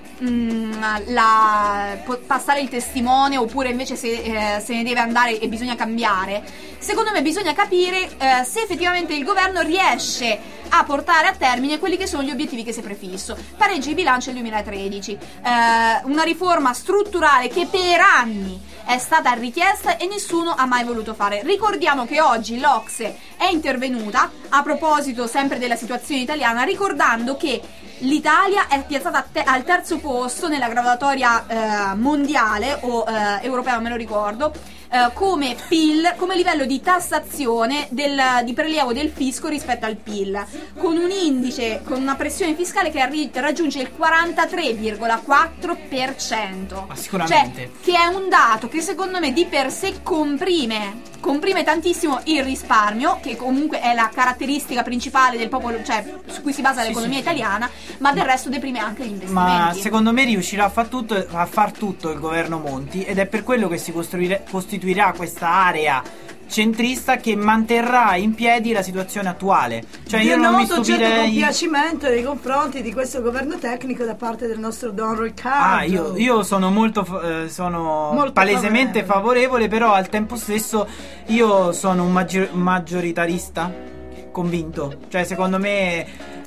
passare il testimone, oppure invece se ne deve andare e bisogna cambiare, secondo me bisogna capire se effettivamente il governo riesce a portare a termine quelli che sono gli obiettivi che si è prefisso. Pareggi di bilancio nel 2013, una riforma strutturale che per anni è stata richiesta e nessuno ha mai voluto fare. Ricordiamo che oggi l'Ocse è intervenuta a proposito sempre della situazione italiana, ricordando che l'Italia è piazzata al terzo posto nella graduatoria mondiale o europea, non me lo ricordo, come PIL, come livello di tassazione di prelievo del fisco rispetto al PIL, con un indice, con una pressione fiscale che raggiunge il 43,4%. Ma sicuramente. Cioè, che è un dato che secondo me di per sé comprime tantissimo il risparmio, che comunque è la caratteristica principale del popolo, cioè su cui si basa l'economia italiana, ma del resto deprime anche gli investimenti. Ma secondo me riuscirà a far tutto il governo Monti, ed è per quello che si costituirà questa area centrista che manterrà in piedi la situazione attuale. Cioè io non mi stupirei. Certo compiacimento nei confronti di questo governo tecnico da parte del nostro Don Riccardo. Io sono molto palesemente favorevole, però al tempo stesso io sono un maggioritarista convinto. Cioè secondo me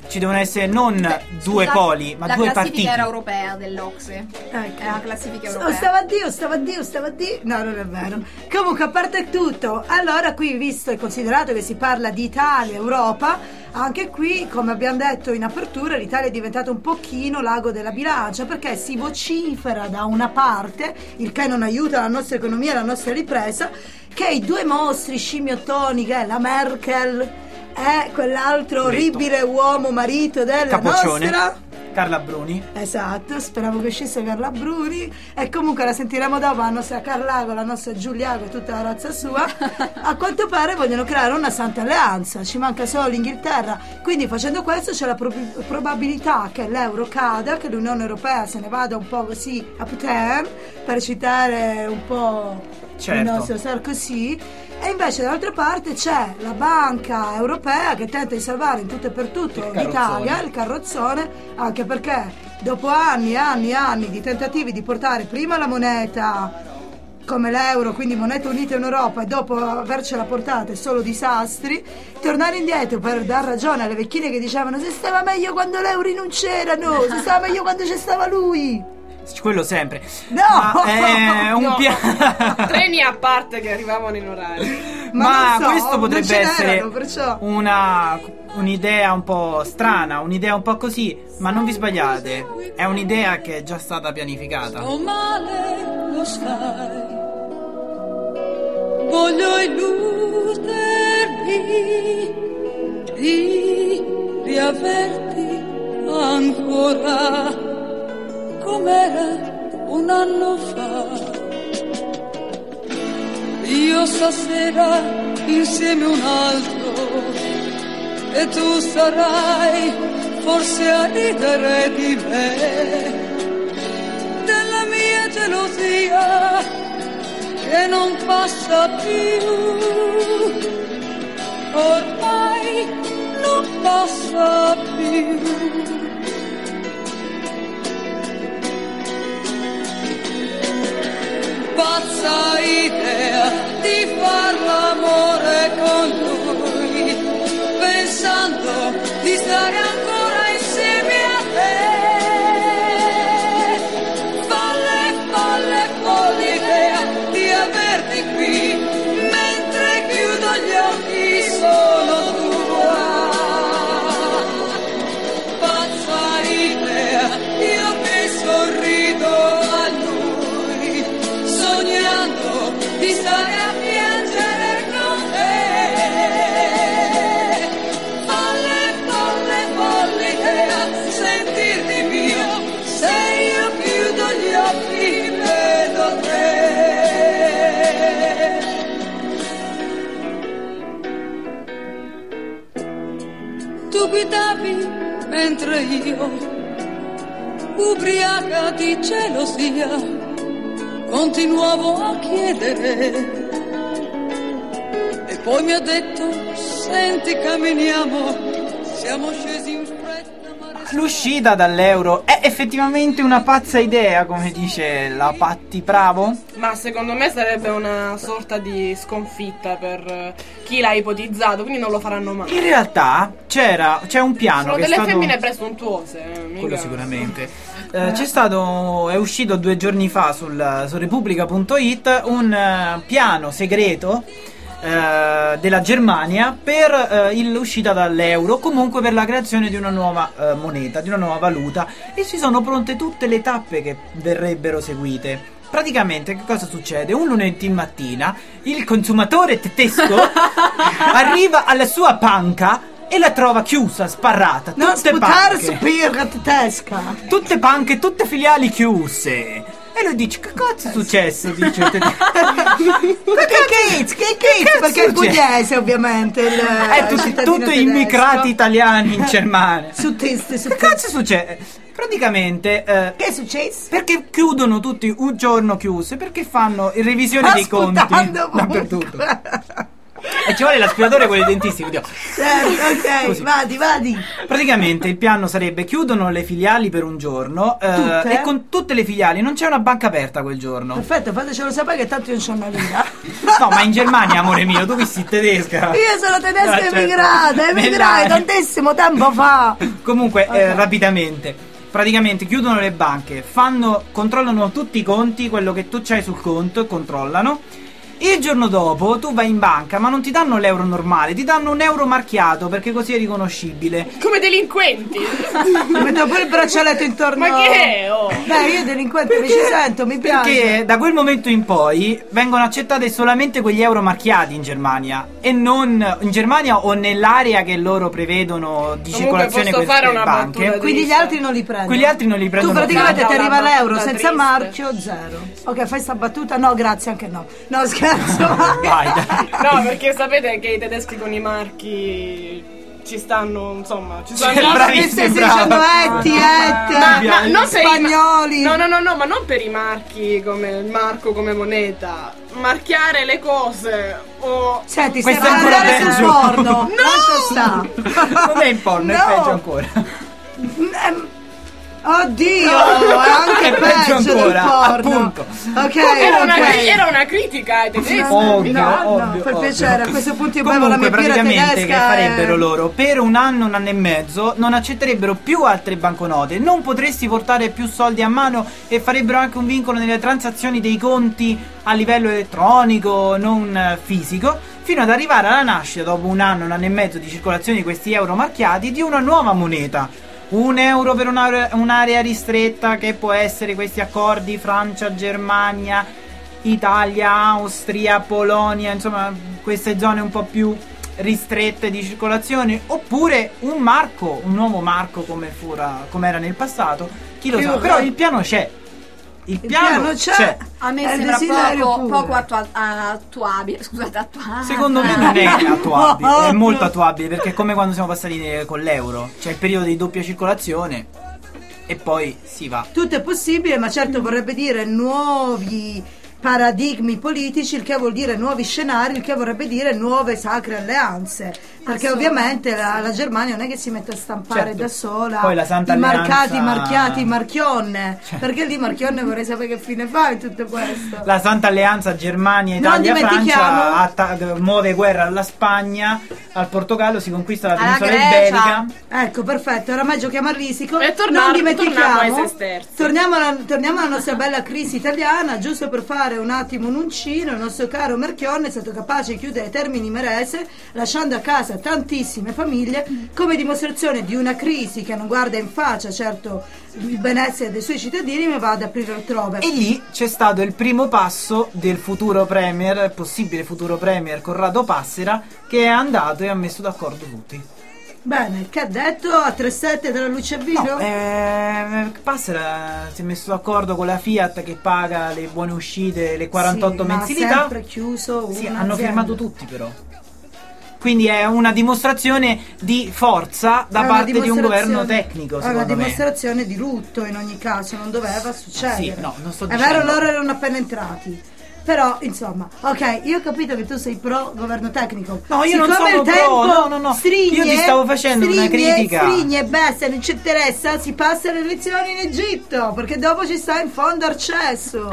ci devono essere non due poli, ma due partiti. La classifica era europea dell'Ocse. È la classifica europea. Stava a Dio. No, non è vero. Comunque, a parte tutto, allora qui, visto e considerato che si parla di Italia, Europa, anche qui, come abbiamo detto in apertura, l'Italia è diventata un pochino l'ago della bilancia, perché si vocifera da una parte, il che non aiuta la nostra economia e la nostra ripresa, che i due mostri scimmiottoni, che è la Merkel e quell'altro orribile uomo marito della Capoccione. nostra Carla Bruni. Esatto, speravo che uscisse Carla Bruni, e comunque la sentiremo dopo, la nostra Carlago, la nostra Giuliago e tutta la razza sua. A quanto pare vogliono creare una santa alleanza, ci manca solo l'Inghilterra, quindi facendo questo c'è la probabilità che l'euro cada, che l'Unione Europea se ne vada un po' così a putain, per citare un po' il nostro Sarkozy. E invece dall'altra parte c'è la Banca Europea che tenta di salvare in tutto e per tutto l'Italia, il carrozzone, anche perché dopo anni e anni e anni di tentativi di portare prima la moneta come l'euro, quindi moneta unita in Europa, e dopo avercela portata solo disastri, tornare indietro per dar ragione alle vecchine che dicevano si stava meglio quando l'euro non c'erano, si stava meglio quando c'è stava lui. Quello sempre. No! Ma è un piano. Treni a parte che arrivavano in orario. Ma non so, questo potrebbe essere perciò. un'idea un po' strana, un'idea un po' così, ma non vi sbagliate, è un'idea che è già stata pianificata. Sto male, lo sai. Voglio illudermi di riaverti ancora com'era un anno fa. Io stasera insieme a un altro e tu sarai forse a ridere di me, della mia gelosia che non passa più, ormai non passa più. Pazza idea di far l'amore con lui, pensando di stare ancora insieme a te. Folle idea di averti qui, mentre chiudo gli occhi sono tua. Pazza idea, io che sorrido a lui, sognando di stare a piangere con te. Folle idea, sentirti mio, se io chiudo gli occhi vedo te. Tu guidavi mentre io, ubriaca di gelosia, continuavo a chiedere, e poi mi ha detto senti camminiamo, siamo scesi in fretta. L'uscita dall'euro è effettivamente una pazza idea, come dice la Patti Bravo? Ma secondo me sarebbe una sorta di sconfitta per chi l'ha ipotizzato, quindi non lo faranno mai. In realtà c'è un piano. Sono che delle è stato... femmine presuntuose, mica... Quello sicuramente. È uscito 2 giorni fa su Repubblica.it un piano segreto della Germania per l'uscita dall'euro, comunque per la creazione di una nuova moneta, di una nuova valuta, e ci sono pronte tutte le tappe che verrebbero seguite. Praticamente che cosa succede? Un lunedì mattina il consumatore tedesco arriva alla sua banca e la trova chiusa, sparata, tutte banche, tutte banche, tutte filiali chiuse. E lui dice, che cazzo è successo? Dice, che cazzo? Perché è pugliese ovviamente tutti immigrati italiani in Germania. Che cazzo succede? Praticamente che è successo? Perché chiudono tutti un giorno chiuse, perché fanno revisione dei conti dappertutto. E ci vuole l'aspiratore con i dentisti. Vediamo. Ok, Così. vadi. Praticamente il piano sarebbe: chiudono le filiali per un giorno, e con tutte le filiali non c'è una banca aperta quel giorno. Perfetto, fatecelo sapere che tanto io non c'ho una lira. No, ma in Germania, amore mio, tu sei tedesca. Io sono tedesca certo. emigrai tantissimo tempo fa. Comunque, rapidamente. Praticamente chiudono le banche, controllano tutti i conti, quello che tu c'hai sul conto, e controllano. Il giorno dopo tu vai in banca, ma non ti danno l'euro normale, ti danno un euro marchiato, perché così è riconoscibile. Come delinquenti. Mi metto pure il braccialetto intorno. Ma che è? Oh? Beh, io delinquente mi ci sento, mi piace. Perché da quel momento in poi vengono accettate solamente quegli euro marchiati in Germania, e non in Germania o nell'area che loro prevedono di circolazione posso fare queste una banche. battuta Quindi gli altri non li prendono. Quegli altri non li prendono. Tu praticamente più. ti arriva Una l'euro battuta senza triste. marchio, zero. Ok, fai sta battuta? No, grazie, anche no. No, scherzo. Vai, dai. No, perché sapete che i tedeschi con i marchi ci stanno, insomma, ci sono Che stai dicendo non per spagnoli. No, ma non per i marchi come il marco come moneta. Marchiare le cose o Senti, Questo stai è ancora parlando sul peggio. porno. Lascia sta. Non è in porno, è No. peggio ancora. Oddio, è anche È peggio peggio del ancora, porno. appunto. Ok, era una critica ai tedeschi. Ovvio, no, ovvio, per ovvio. piacere, a questo punto io bevo la Comunque mia birra praticamente tedesca. che farebbero loro? Per un anno e mezzo non accetterebbero più altre banconote, non potresti portare più soldi a mano, e farebbero anche un vincolo nelle transazioni dei conti a livello elettronico, non fisico, fino ad arrivare alla nascita, dopo un anno e mezzo di circolazione di questi euro marchiati, di una nuova moneta. Un euro per un'area ristretta, che può essere questi accordi Francia, Germania, Italia, Austria, Polonia, insomma queste zone un po' più ristrette di circolazione, oppure un nuovo marco come era nel passato, chi lo sa, però il piano c'è. Il piano c'è. A me È il sembra desiderio pure. poco attuabile. Scusate, attuabile. Secondo me non è attuabile, è molto attuabile, perché è come quando siamo passati con l'euro, c'è il periodo di doppia circolazione e poi si va. Tutto è possibile, ma certo vorrebbe dire nuovi paradigmi politici, il che vuol dire nuovi scenari, il che vorrebbe dire nuove sacre alleanze, perché ovviamente la Germania non è che si mette a stampare Certo. da sola Poi la Santa i marcati, Alleanza- marchiati, marchionne, Certo. perché lì marchionne vorrei sapere che fine fa in tutto questo. La Santa Alleanza Germania, Non Italia, dimentichiamo- Francia muove guerra alla Spagna, al Portogallo, si conquista la Alla penisola Grecia. iberica. Ecco, perfetto, oramai giochiamo a risico. E Non dimentichiamo, torniamo ai sesterzi. torniamo alla nostra bella crisi italiana, giusto per fare un attimo un uncino. Il nostro caro Marchionne è stato capace di chiudere Termini Imerese, lasciando a casa tantissime famiglie, come dimostrazione di una crisi che non guarda in faccia certo il benessere dei suoi cittadini, ma va ad aprire altrove. E lì c'è stato il primo passo del possibile futuro premier Corrado Passera, che è andato e ha messo d'accordo tutti. Bene, che ha detto a 3-7 della luce a vino? Passera si è messo d'accordo con la Fiat, che paga le buone uscite, le 48 Sì, ma mensilità. sempre chiuso Sì, un'azienda. hanno firmato tutti però. Quindi è una dimostrazione di forza da È una parte di un dimostrazione- governo tecnico, È una secondo me. dimostrazione di lutto in ogni caso, non doveva succedere. Sì, no, non sto È dicendo. vero, loro erano appena entrati. Però, insomma, ok, io ho capito che tu sei pro governo tecnico. No, io non Siccome sono il tempo pro, no. Strigne, Io ti stavo facendo una critica. Strigne, bestia, non ci interessa, si passa alle elezioni in Egitto, perché dopo ci sta in fondo Arcesso.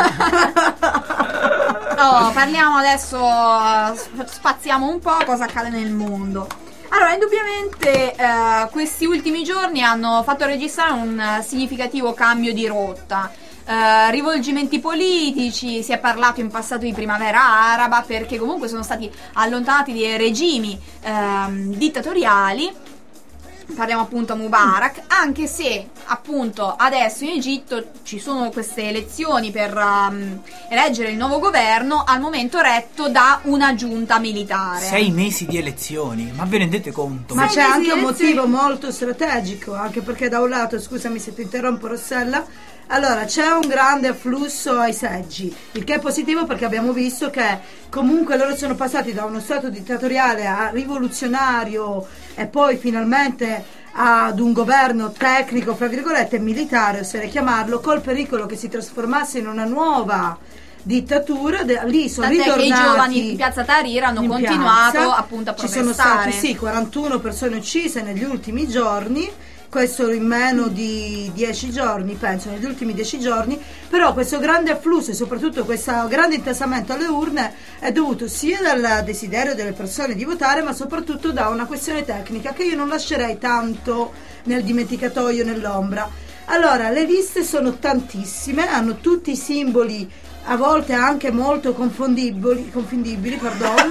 Parliamo adesso, spaziamo un po' cosa accade nel mondo. Allora, indubbiamente questi ultimi giorni hanno fatto registrare un significativo cambio di rotta. Rivolgimenti politici, si è parlato in passato di primavera araba, perché comunque sono stati allontanati dei regimi dittatoriali. Parliamo appunto a Mubarak, anche se appunto adesso in Egitto ci sono queste elezioni per eleggere il nuovo governo, al momento retto da una giunta militare. 6 mesi di elezioni, ma ve ne rendete conto? Ma c'è mesi anche un di motivo molto strategico, anche perché da un lato, scusami se ti interrompo Rossella, allora c'è un grande afflusso ai seggi, il che è positivo perché abbiamo visto che comunque loro sono passati da uno stato dittatoriale a rivoluzionario e poi finalmente ad un governo tecnico, fra virgolette, militare, oserei chiamarlo, col pericolo che si trasformasse in una nuova dittatura, lì sono tant'è ritornati. che i giovani in piazza Tahrir hanno continuato appunto a protestare. Ci sono stati 41 persone uccise negli ultimi giorni, questo in meno di 10 giorni, penso, negli ultimi 10 giorni, però questo grande afflusso e soprattutto questo grande intasamento alle urne è dovuto sia dal desiderio delle persone di votare, ma soprattutto da una questione tecnica che io non lascerei tanto nel dimenticatoio, nell'ombra. Allora, le liste sono tantissime, hanno tutti i simboli, a volte anche molto confondibili, pardon.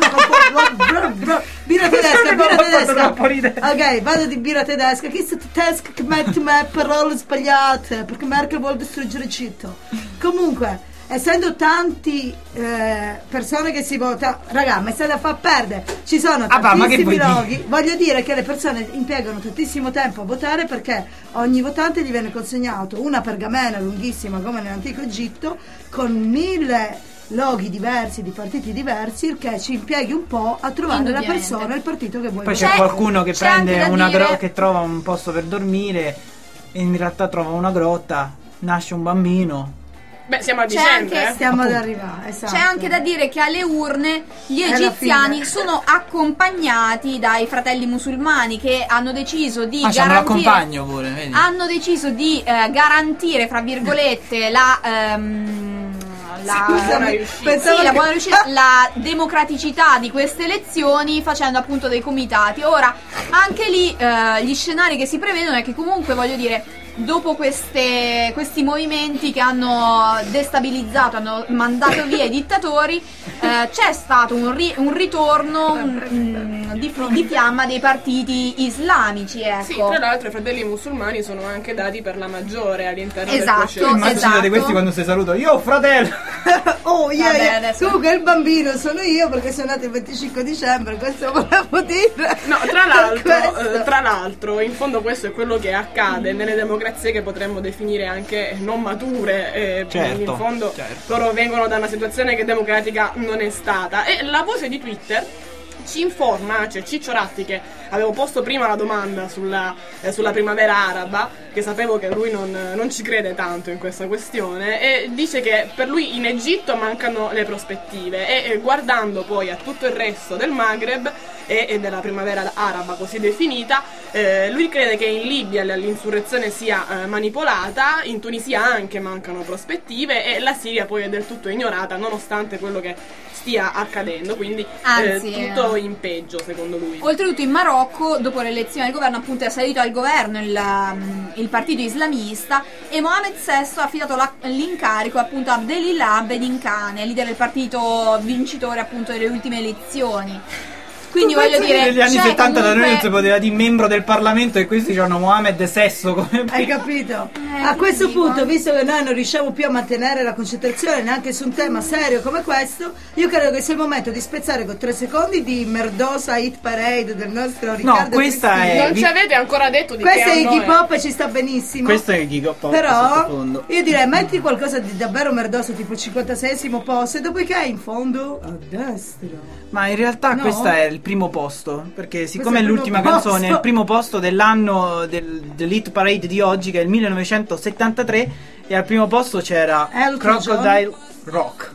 Birra tedesca. Ok, vado di birra tedesca. Chi è tedesca che mette me parole sbagliate? Perché Merkel vuole distruggere il Egitto. Comunque, essendo tanti persone che si vota, raga, ma state a far perdere. Ci sono tantissimi loghi. Voglio dire che le persone impiegano tantissimo tempo a votare perché ogni votante gli viene consegnato una pergamena lunghissima come nell'antico Egitto con 1000 loghi diversi di partiti diversi, il che ci impieghi un po' a trovare la persona, il partito che vuoi poi votare. c'è qualcuno che prende che trova un posto per dormire e in realtà trova una grotta, nasce un bambino. Beh, siamo a dicembre, stiamo ad arrivare, esatto. C'è anche da dire che alle urne gli egiziani sono accompagnati dai fratelli musulmani che hanno deciso di garantire pure, vedi? Hanno deciso di garantire, fra virgolette, la buona riuscita, la democraticità di queste elezioni, facendo appunto dei comitati. Ora, anche lì gli scenari che si prevedono è che comunque, voglio dire, dopo questi movimenti che hanno destabilizzato, hanno mandato via i dittatori, c'è stato un ritorno di fiamma dei partiti islamici, ecco. Sì, tra l'altro i fratelli musulmani sono anche dati per la maggiore all'interno del processo. Immagino di questi quando si saluto, io fratello. Comunque il bambino sono io perché sono nato il 25 dicembre, questo volevo dire. No, tra l'altro, in fondo questo è quello che accade nelle democrazie che potremmo definire anche non mature, in fondo loro vengono da una situazione che democratica non è stata. E la voce di Twitter ci informa, cioè Ciccio Ratti, che avevo posto prima la domanda sulla primavera araba, che sapevo che lui non ci crede tanto in questa questione, e dice che per lui in Egitto mancano le prospettive e guardando poi a tutto il resto del Maghreb e della primavera araba così definita, lui crede che in Libia l'insurrezione sia manipolata, in Tunisia anche mancano prospettive e la Siria poi è del tutto ignorata nonostante quello che stia accadendo, quindi tutto in peggio secondo lui. Oltretutto in Marocco, dopo l'elezione del governo, appunto è salito al governo il partito islamista e Mohamed VI ha affidato l'incarico appunto a Abdelillah Bedinkane, leader del partito vincitore appunto delle ultime elezioni. Quindi voglio dire, negli anni 70 comunque... da noi non si poteva dire membro del Parlamento e questi hanno Mohamed Sesso come... Hai capito? A questo punto, visto che noi non riusciamo più a mantenere la concentrazione neanche su un tema serio come questo, io credo che sia il momento di spezzare con 3 secondi di merdosa hit parade del nostro Riccardo. No, questa Cristini. è... Non ci avete ancora detto di questo che è anno hip hop e ci sta benissimo. Questo è il hip hop. Però io direi metti qualcosa di davvero merdoso, tipo il 56esimo posto, e dopodiché in fondo a destra. Ma in realtà questa è il primo posto, perché siccome è l'ultima posto. canzone, è il primo posto dell'anno dell'hit parade di oggi, che è il 1973, e al primo posto c'era Crocodile Rock.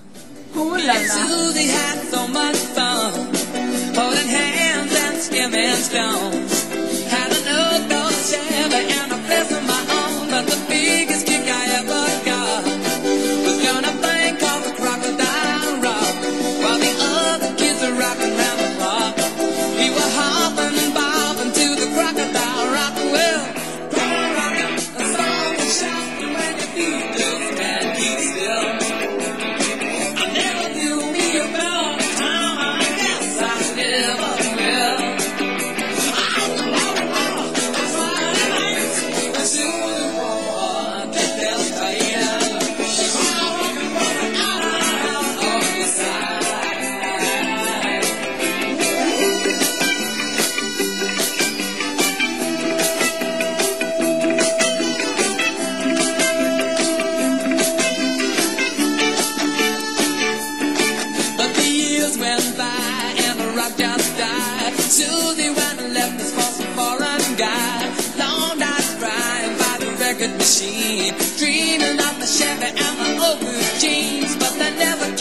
Dreaming of the Chevy and the old blue jeans, but they never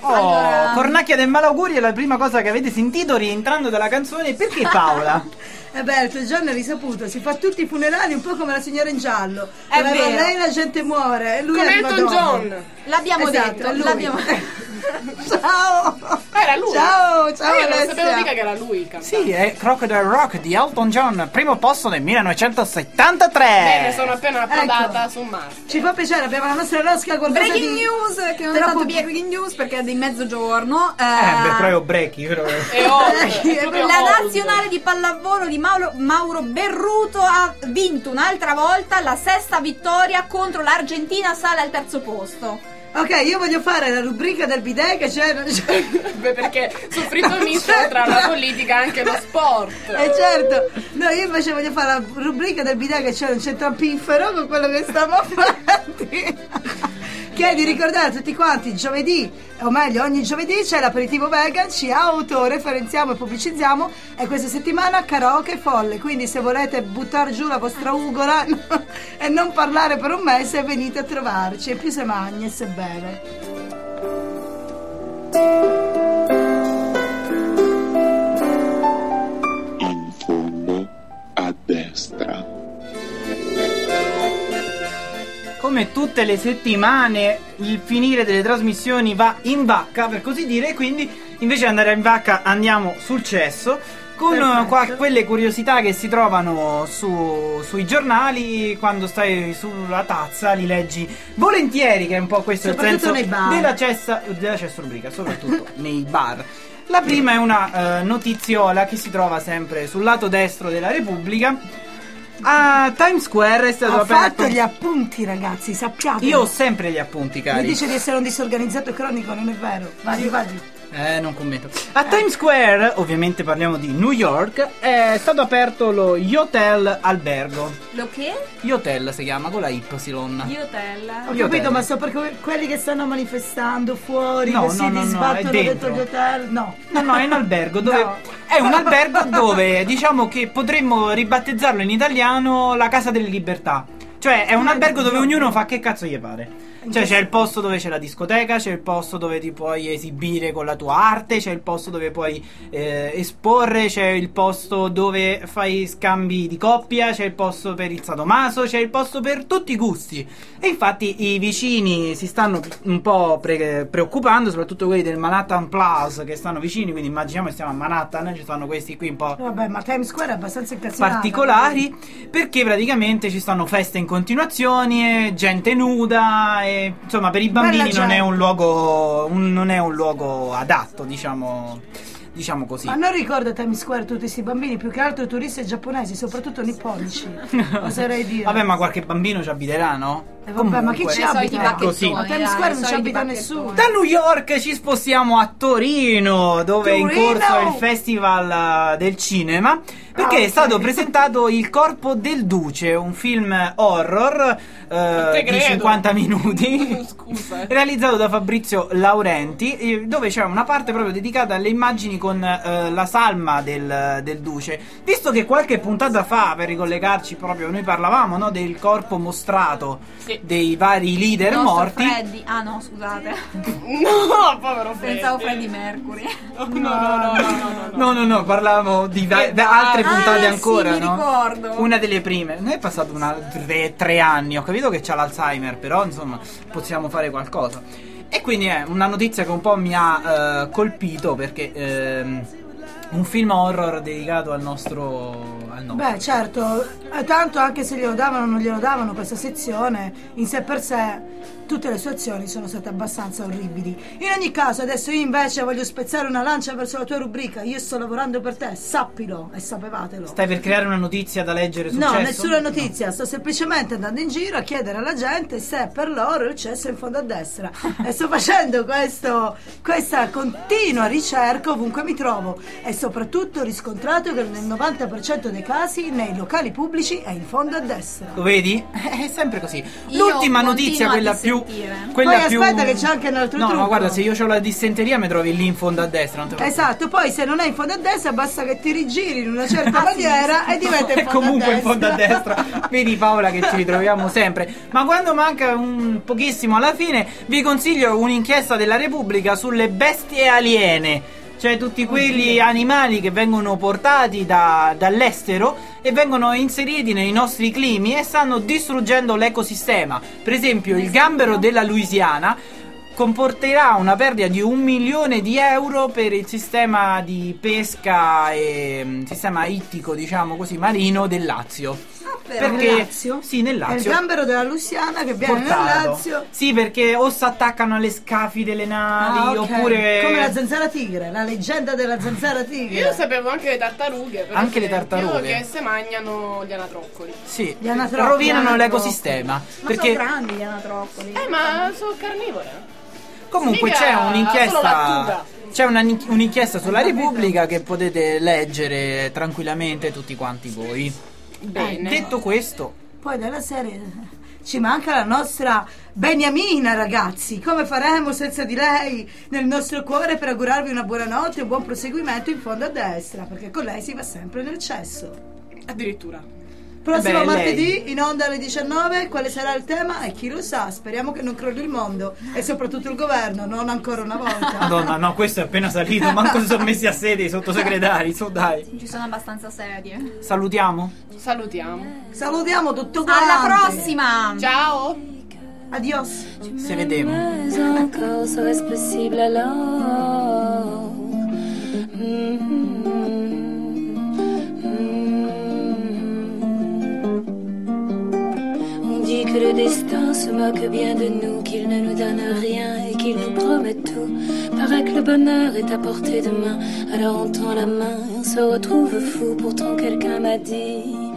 Allora, Cornacchia del malaugurio è la prima cosa che avete sentito rientrando dalla canzone. Perché Paola? Beh, il tuo giorno è risaputo, si fa tutti i funerali un po' come la signora in giallo. È Dove va vero. lei la gente muore e lui Come è il Elton Madonna. John. l'abbiamo Esatto, detto, è lui. l'abbiamo Ciao! Era lui. Ciao Non sapevo Alessia. mica che era lui il cantante. Sì, è Crocodile Rock di Elton John, primo posto nel 1973. Bene, sono appena approdata Ecco. su Marte. Ci fa piacere, abbiamo la nostra Rosca qualcosa Breaking di... news, che non è troppo- tanto breaking news perché è di mezzogiorno. Beh, proprio breaky, però. È old, è proprio La old. nazionale di pallavolo di Mauro Berruto ha vinto un'altra volta la 6ª vittoria contro l'Argentina, sale al 3° posto. Ok, io voglio fare la rubrica del bidet che c'è... Beh, perché su Fritto Misto tra la politica e anche lo sport. certo, no, io invece voglio fare la rubrica del bidet che c'è un centropiffero con quello che stiamo avanti. Che è di ricordare a tutti quanti giovedì, o meglio ogni giovedì c'è l'aperitivo vegan, ci autoreferenziamo e pubblicizziamo, e questa settimana karaoke folle, quindi se volete buttare giù la vostra ugola e non parlare per un mese, venite a trovarci, e più se mangia e se beve. In fondo a destra. Come tutte le settimane, il finire delle trasmissioni va in vacca, per così dire, quindi invece di andare in vacca andiamo sul cesso con quelle curiosità che si trovano sui giornali. Quando stai sulla tazza li leggi volentieri, che è un po' questo il Soprattutto senso nei bar. della cesso rubrica, soprattutto nei bar. La prima è una notiziola che si trova sempre sul lato destro della Repubblica. A Times Square è stato Ha aperto. fatto gli appunti, ragazzi, sappiate. Io ho sempre gli appunti, Mi cari. dice di essere un disorganizzato cronico, non è vero. Vai. Non commento. A Times Square, ovviamente parliamo di New York, è stato aperto lo Yotel Albergo. Lo che? Yotel si chiama con la Y. Gli hotel. Ho Io capito, te. ma so per quelli che stanno manifestando fuori, No, che no, si no, disbattono è dentro dentro. gli hotel. No. No, è un albergo dove. No. È un albergo dove diciamo che potremmo ribattezzarlo in italiano la Casa delle Libertà. Cioè è un albergo dove ognuno fa che cazzo gli pare. Cioè c'è il posto dove c'è la discoteca, c'è il posto dove ti puoi esibire con la tua arte, c'è il posto dove puoi esporre, c'è il posto dove fai scambi di coppia, c'è il posto per il sadomaso, c'è il posto per tutti i gusti. E infatti i vicini si stanno un po' preoccupando, soprattutto quelli del Manhattan Plus che stanno vicini, quindi immaginiamo che stiamo a Manhattan, ci stanno questi qui un po' Vabbè, ma Times Square è abbastanza incazzinata. particolari, perché praticamente ci stanno feste in continuazione, gente nuda, e insomma per i bambini Bella non è gente. un luogo adatto, diciamo così. Ma non ricordo Times Square tutti questi bambini, più che altro turisti giapponesi, soprattutto nipponici. Oserei dire. Vabbè, ma qualche bambino ci abiterà, no? Vabbè, ma chi ci soliti abita? Così. A Times Square non ci abita nessuno. Da New York ci spostiamo a Torino, dove è in Torino! corso il Festival del Cinema, perché è stato presentato Il Corpo del Duce, un film horror Te di credo. 50 minuti Scusa. realizzato da Fabrizio Laurenti, dove c'è una parte proprio dedicata alle immagini con la salma del Duce. Visto che qualche puntata fa, per ricollegarci proprio, noi parlavamo, no, del corpo mostrato Sì. dei vari leader Nostro morti. Freddy. Ah no, scusate. No, povero Freddy. Pensavo Freddie Mercury. No, parlavamo di altre puntate Ah, ancora, sì, mi no? ricordo. Una delle prime. Non è passato 3 anni, ho capito che c'ha l'Alzheimer, però insomma possiamo fare qualcosa. E quindi è una notizia che un po' mi ha colpito, perché un film horror dedicato al nostro Beh, certo, tanto anche se glielo davano o non glielo davano, questa sezione in sé per sé, tutte le sue azioni sono state abbastanza orribili. In ogni caso, adesso io invece voglio spezzare una lancia verso la tua rubrica. Io sto lavorando per te, sappilo e sapevatelo. Stai per creare una notizia da leggere sul No, cesso? nessuna notizia, sto semplicemente andando in giro a chiedere alla gente se per loro il cesso è in fondo a destra. E sto facendo questa continua ricerca ovunque mi trovo, e soprattutto ho riscontrato che nel 90% dei casi nei locali pubblici pubblici è in fondo a destra. Lo vedi? È sempre così. Io L'ultima notizia, continuo a quella più. dissentire. Quella Poi più... aspetta che c'è anche un altro No, trucco. ma guarda, se io ho la dissenteria mi trovi lì in fondo a destra. Non te preoccupare. Esatto, poi se non è in fondo a destra basta che ti rigiri in una certa maniera e diventa in È fondo comunque a in fondo a destra. Vedi Paola che ci ritroviamo sempre. Ma quando manca un pochissimo alla fine, vi consiglio un'inchiesta della Repubblica sulle bestie aliene. Cioè tutti quegli animali che vengono portati dall'estero e vengono inseriti nei nostri climi e stanno distruggendo l'ecosistema. Per esempio il gambero della Louisiana comporterà una perdita di 1 milione di euro per il sistema di pesca e sistema ittico, diciamo così, marino del Lazio. Perché Perché Lazio? sì, nel È il Lazio. gambero della Luciana che viene nel Portato. Lazio. Sì, perché o si attaccano alle scafi delle navi Ah, ok. oppure come la zanzara tigre, la leggenda della zanzara tigre. Io sapevo anche le tartarughe. Per Anche le esempio, tartarughe. Che se mangiano gli anatroccoli. sì, Gli anatroccoli. rovinano l'ecosistema. Ma Perché sono grandi gli anatroccoli. Ma sono carnivore. comunque Mica c'è solo un'inchiesta. lattuga. C'è un'inchiesta sulla Repubblica che potete leggere tranquillamente tutti quanti voi. Bene. Detto questo, Poi della serie ci manca la nostra Beniamina, ragazzi. Come faremo senza di lei nel nostro cuore per augurarvi una buona notte e un buon proseguimento in fondo a destra? Perché con lei si va sempre nel cesso. Addirittura. Prossimo Beh, martedì lei. in onda alle 19, quale sarà il tema? E chi lo sa, speriamo che non crolli il mondo e soprattutto il governo, non ancora una volta. Madonna, no, questo è appena salito. Manco si sono messi a sede i sottosegretari. So, dai. Ci sono abbastanza sedie. Salutiamo. Salutiamo. Salutiamo tutto quanto. Alla prossima! Ciao. Adios. Se vedemo. Mais encore serait-ce possible alors? On dit que le destin se moque bien de nous, qu'il ne nous donne rien et qu'il nous promet tout. Paraît que le bonheur est à portée de main, alors on tend la main et on se retrouve fou. Pourtant quelqu'un m'a dit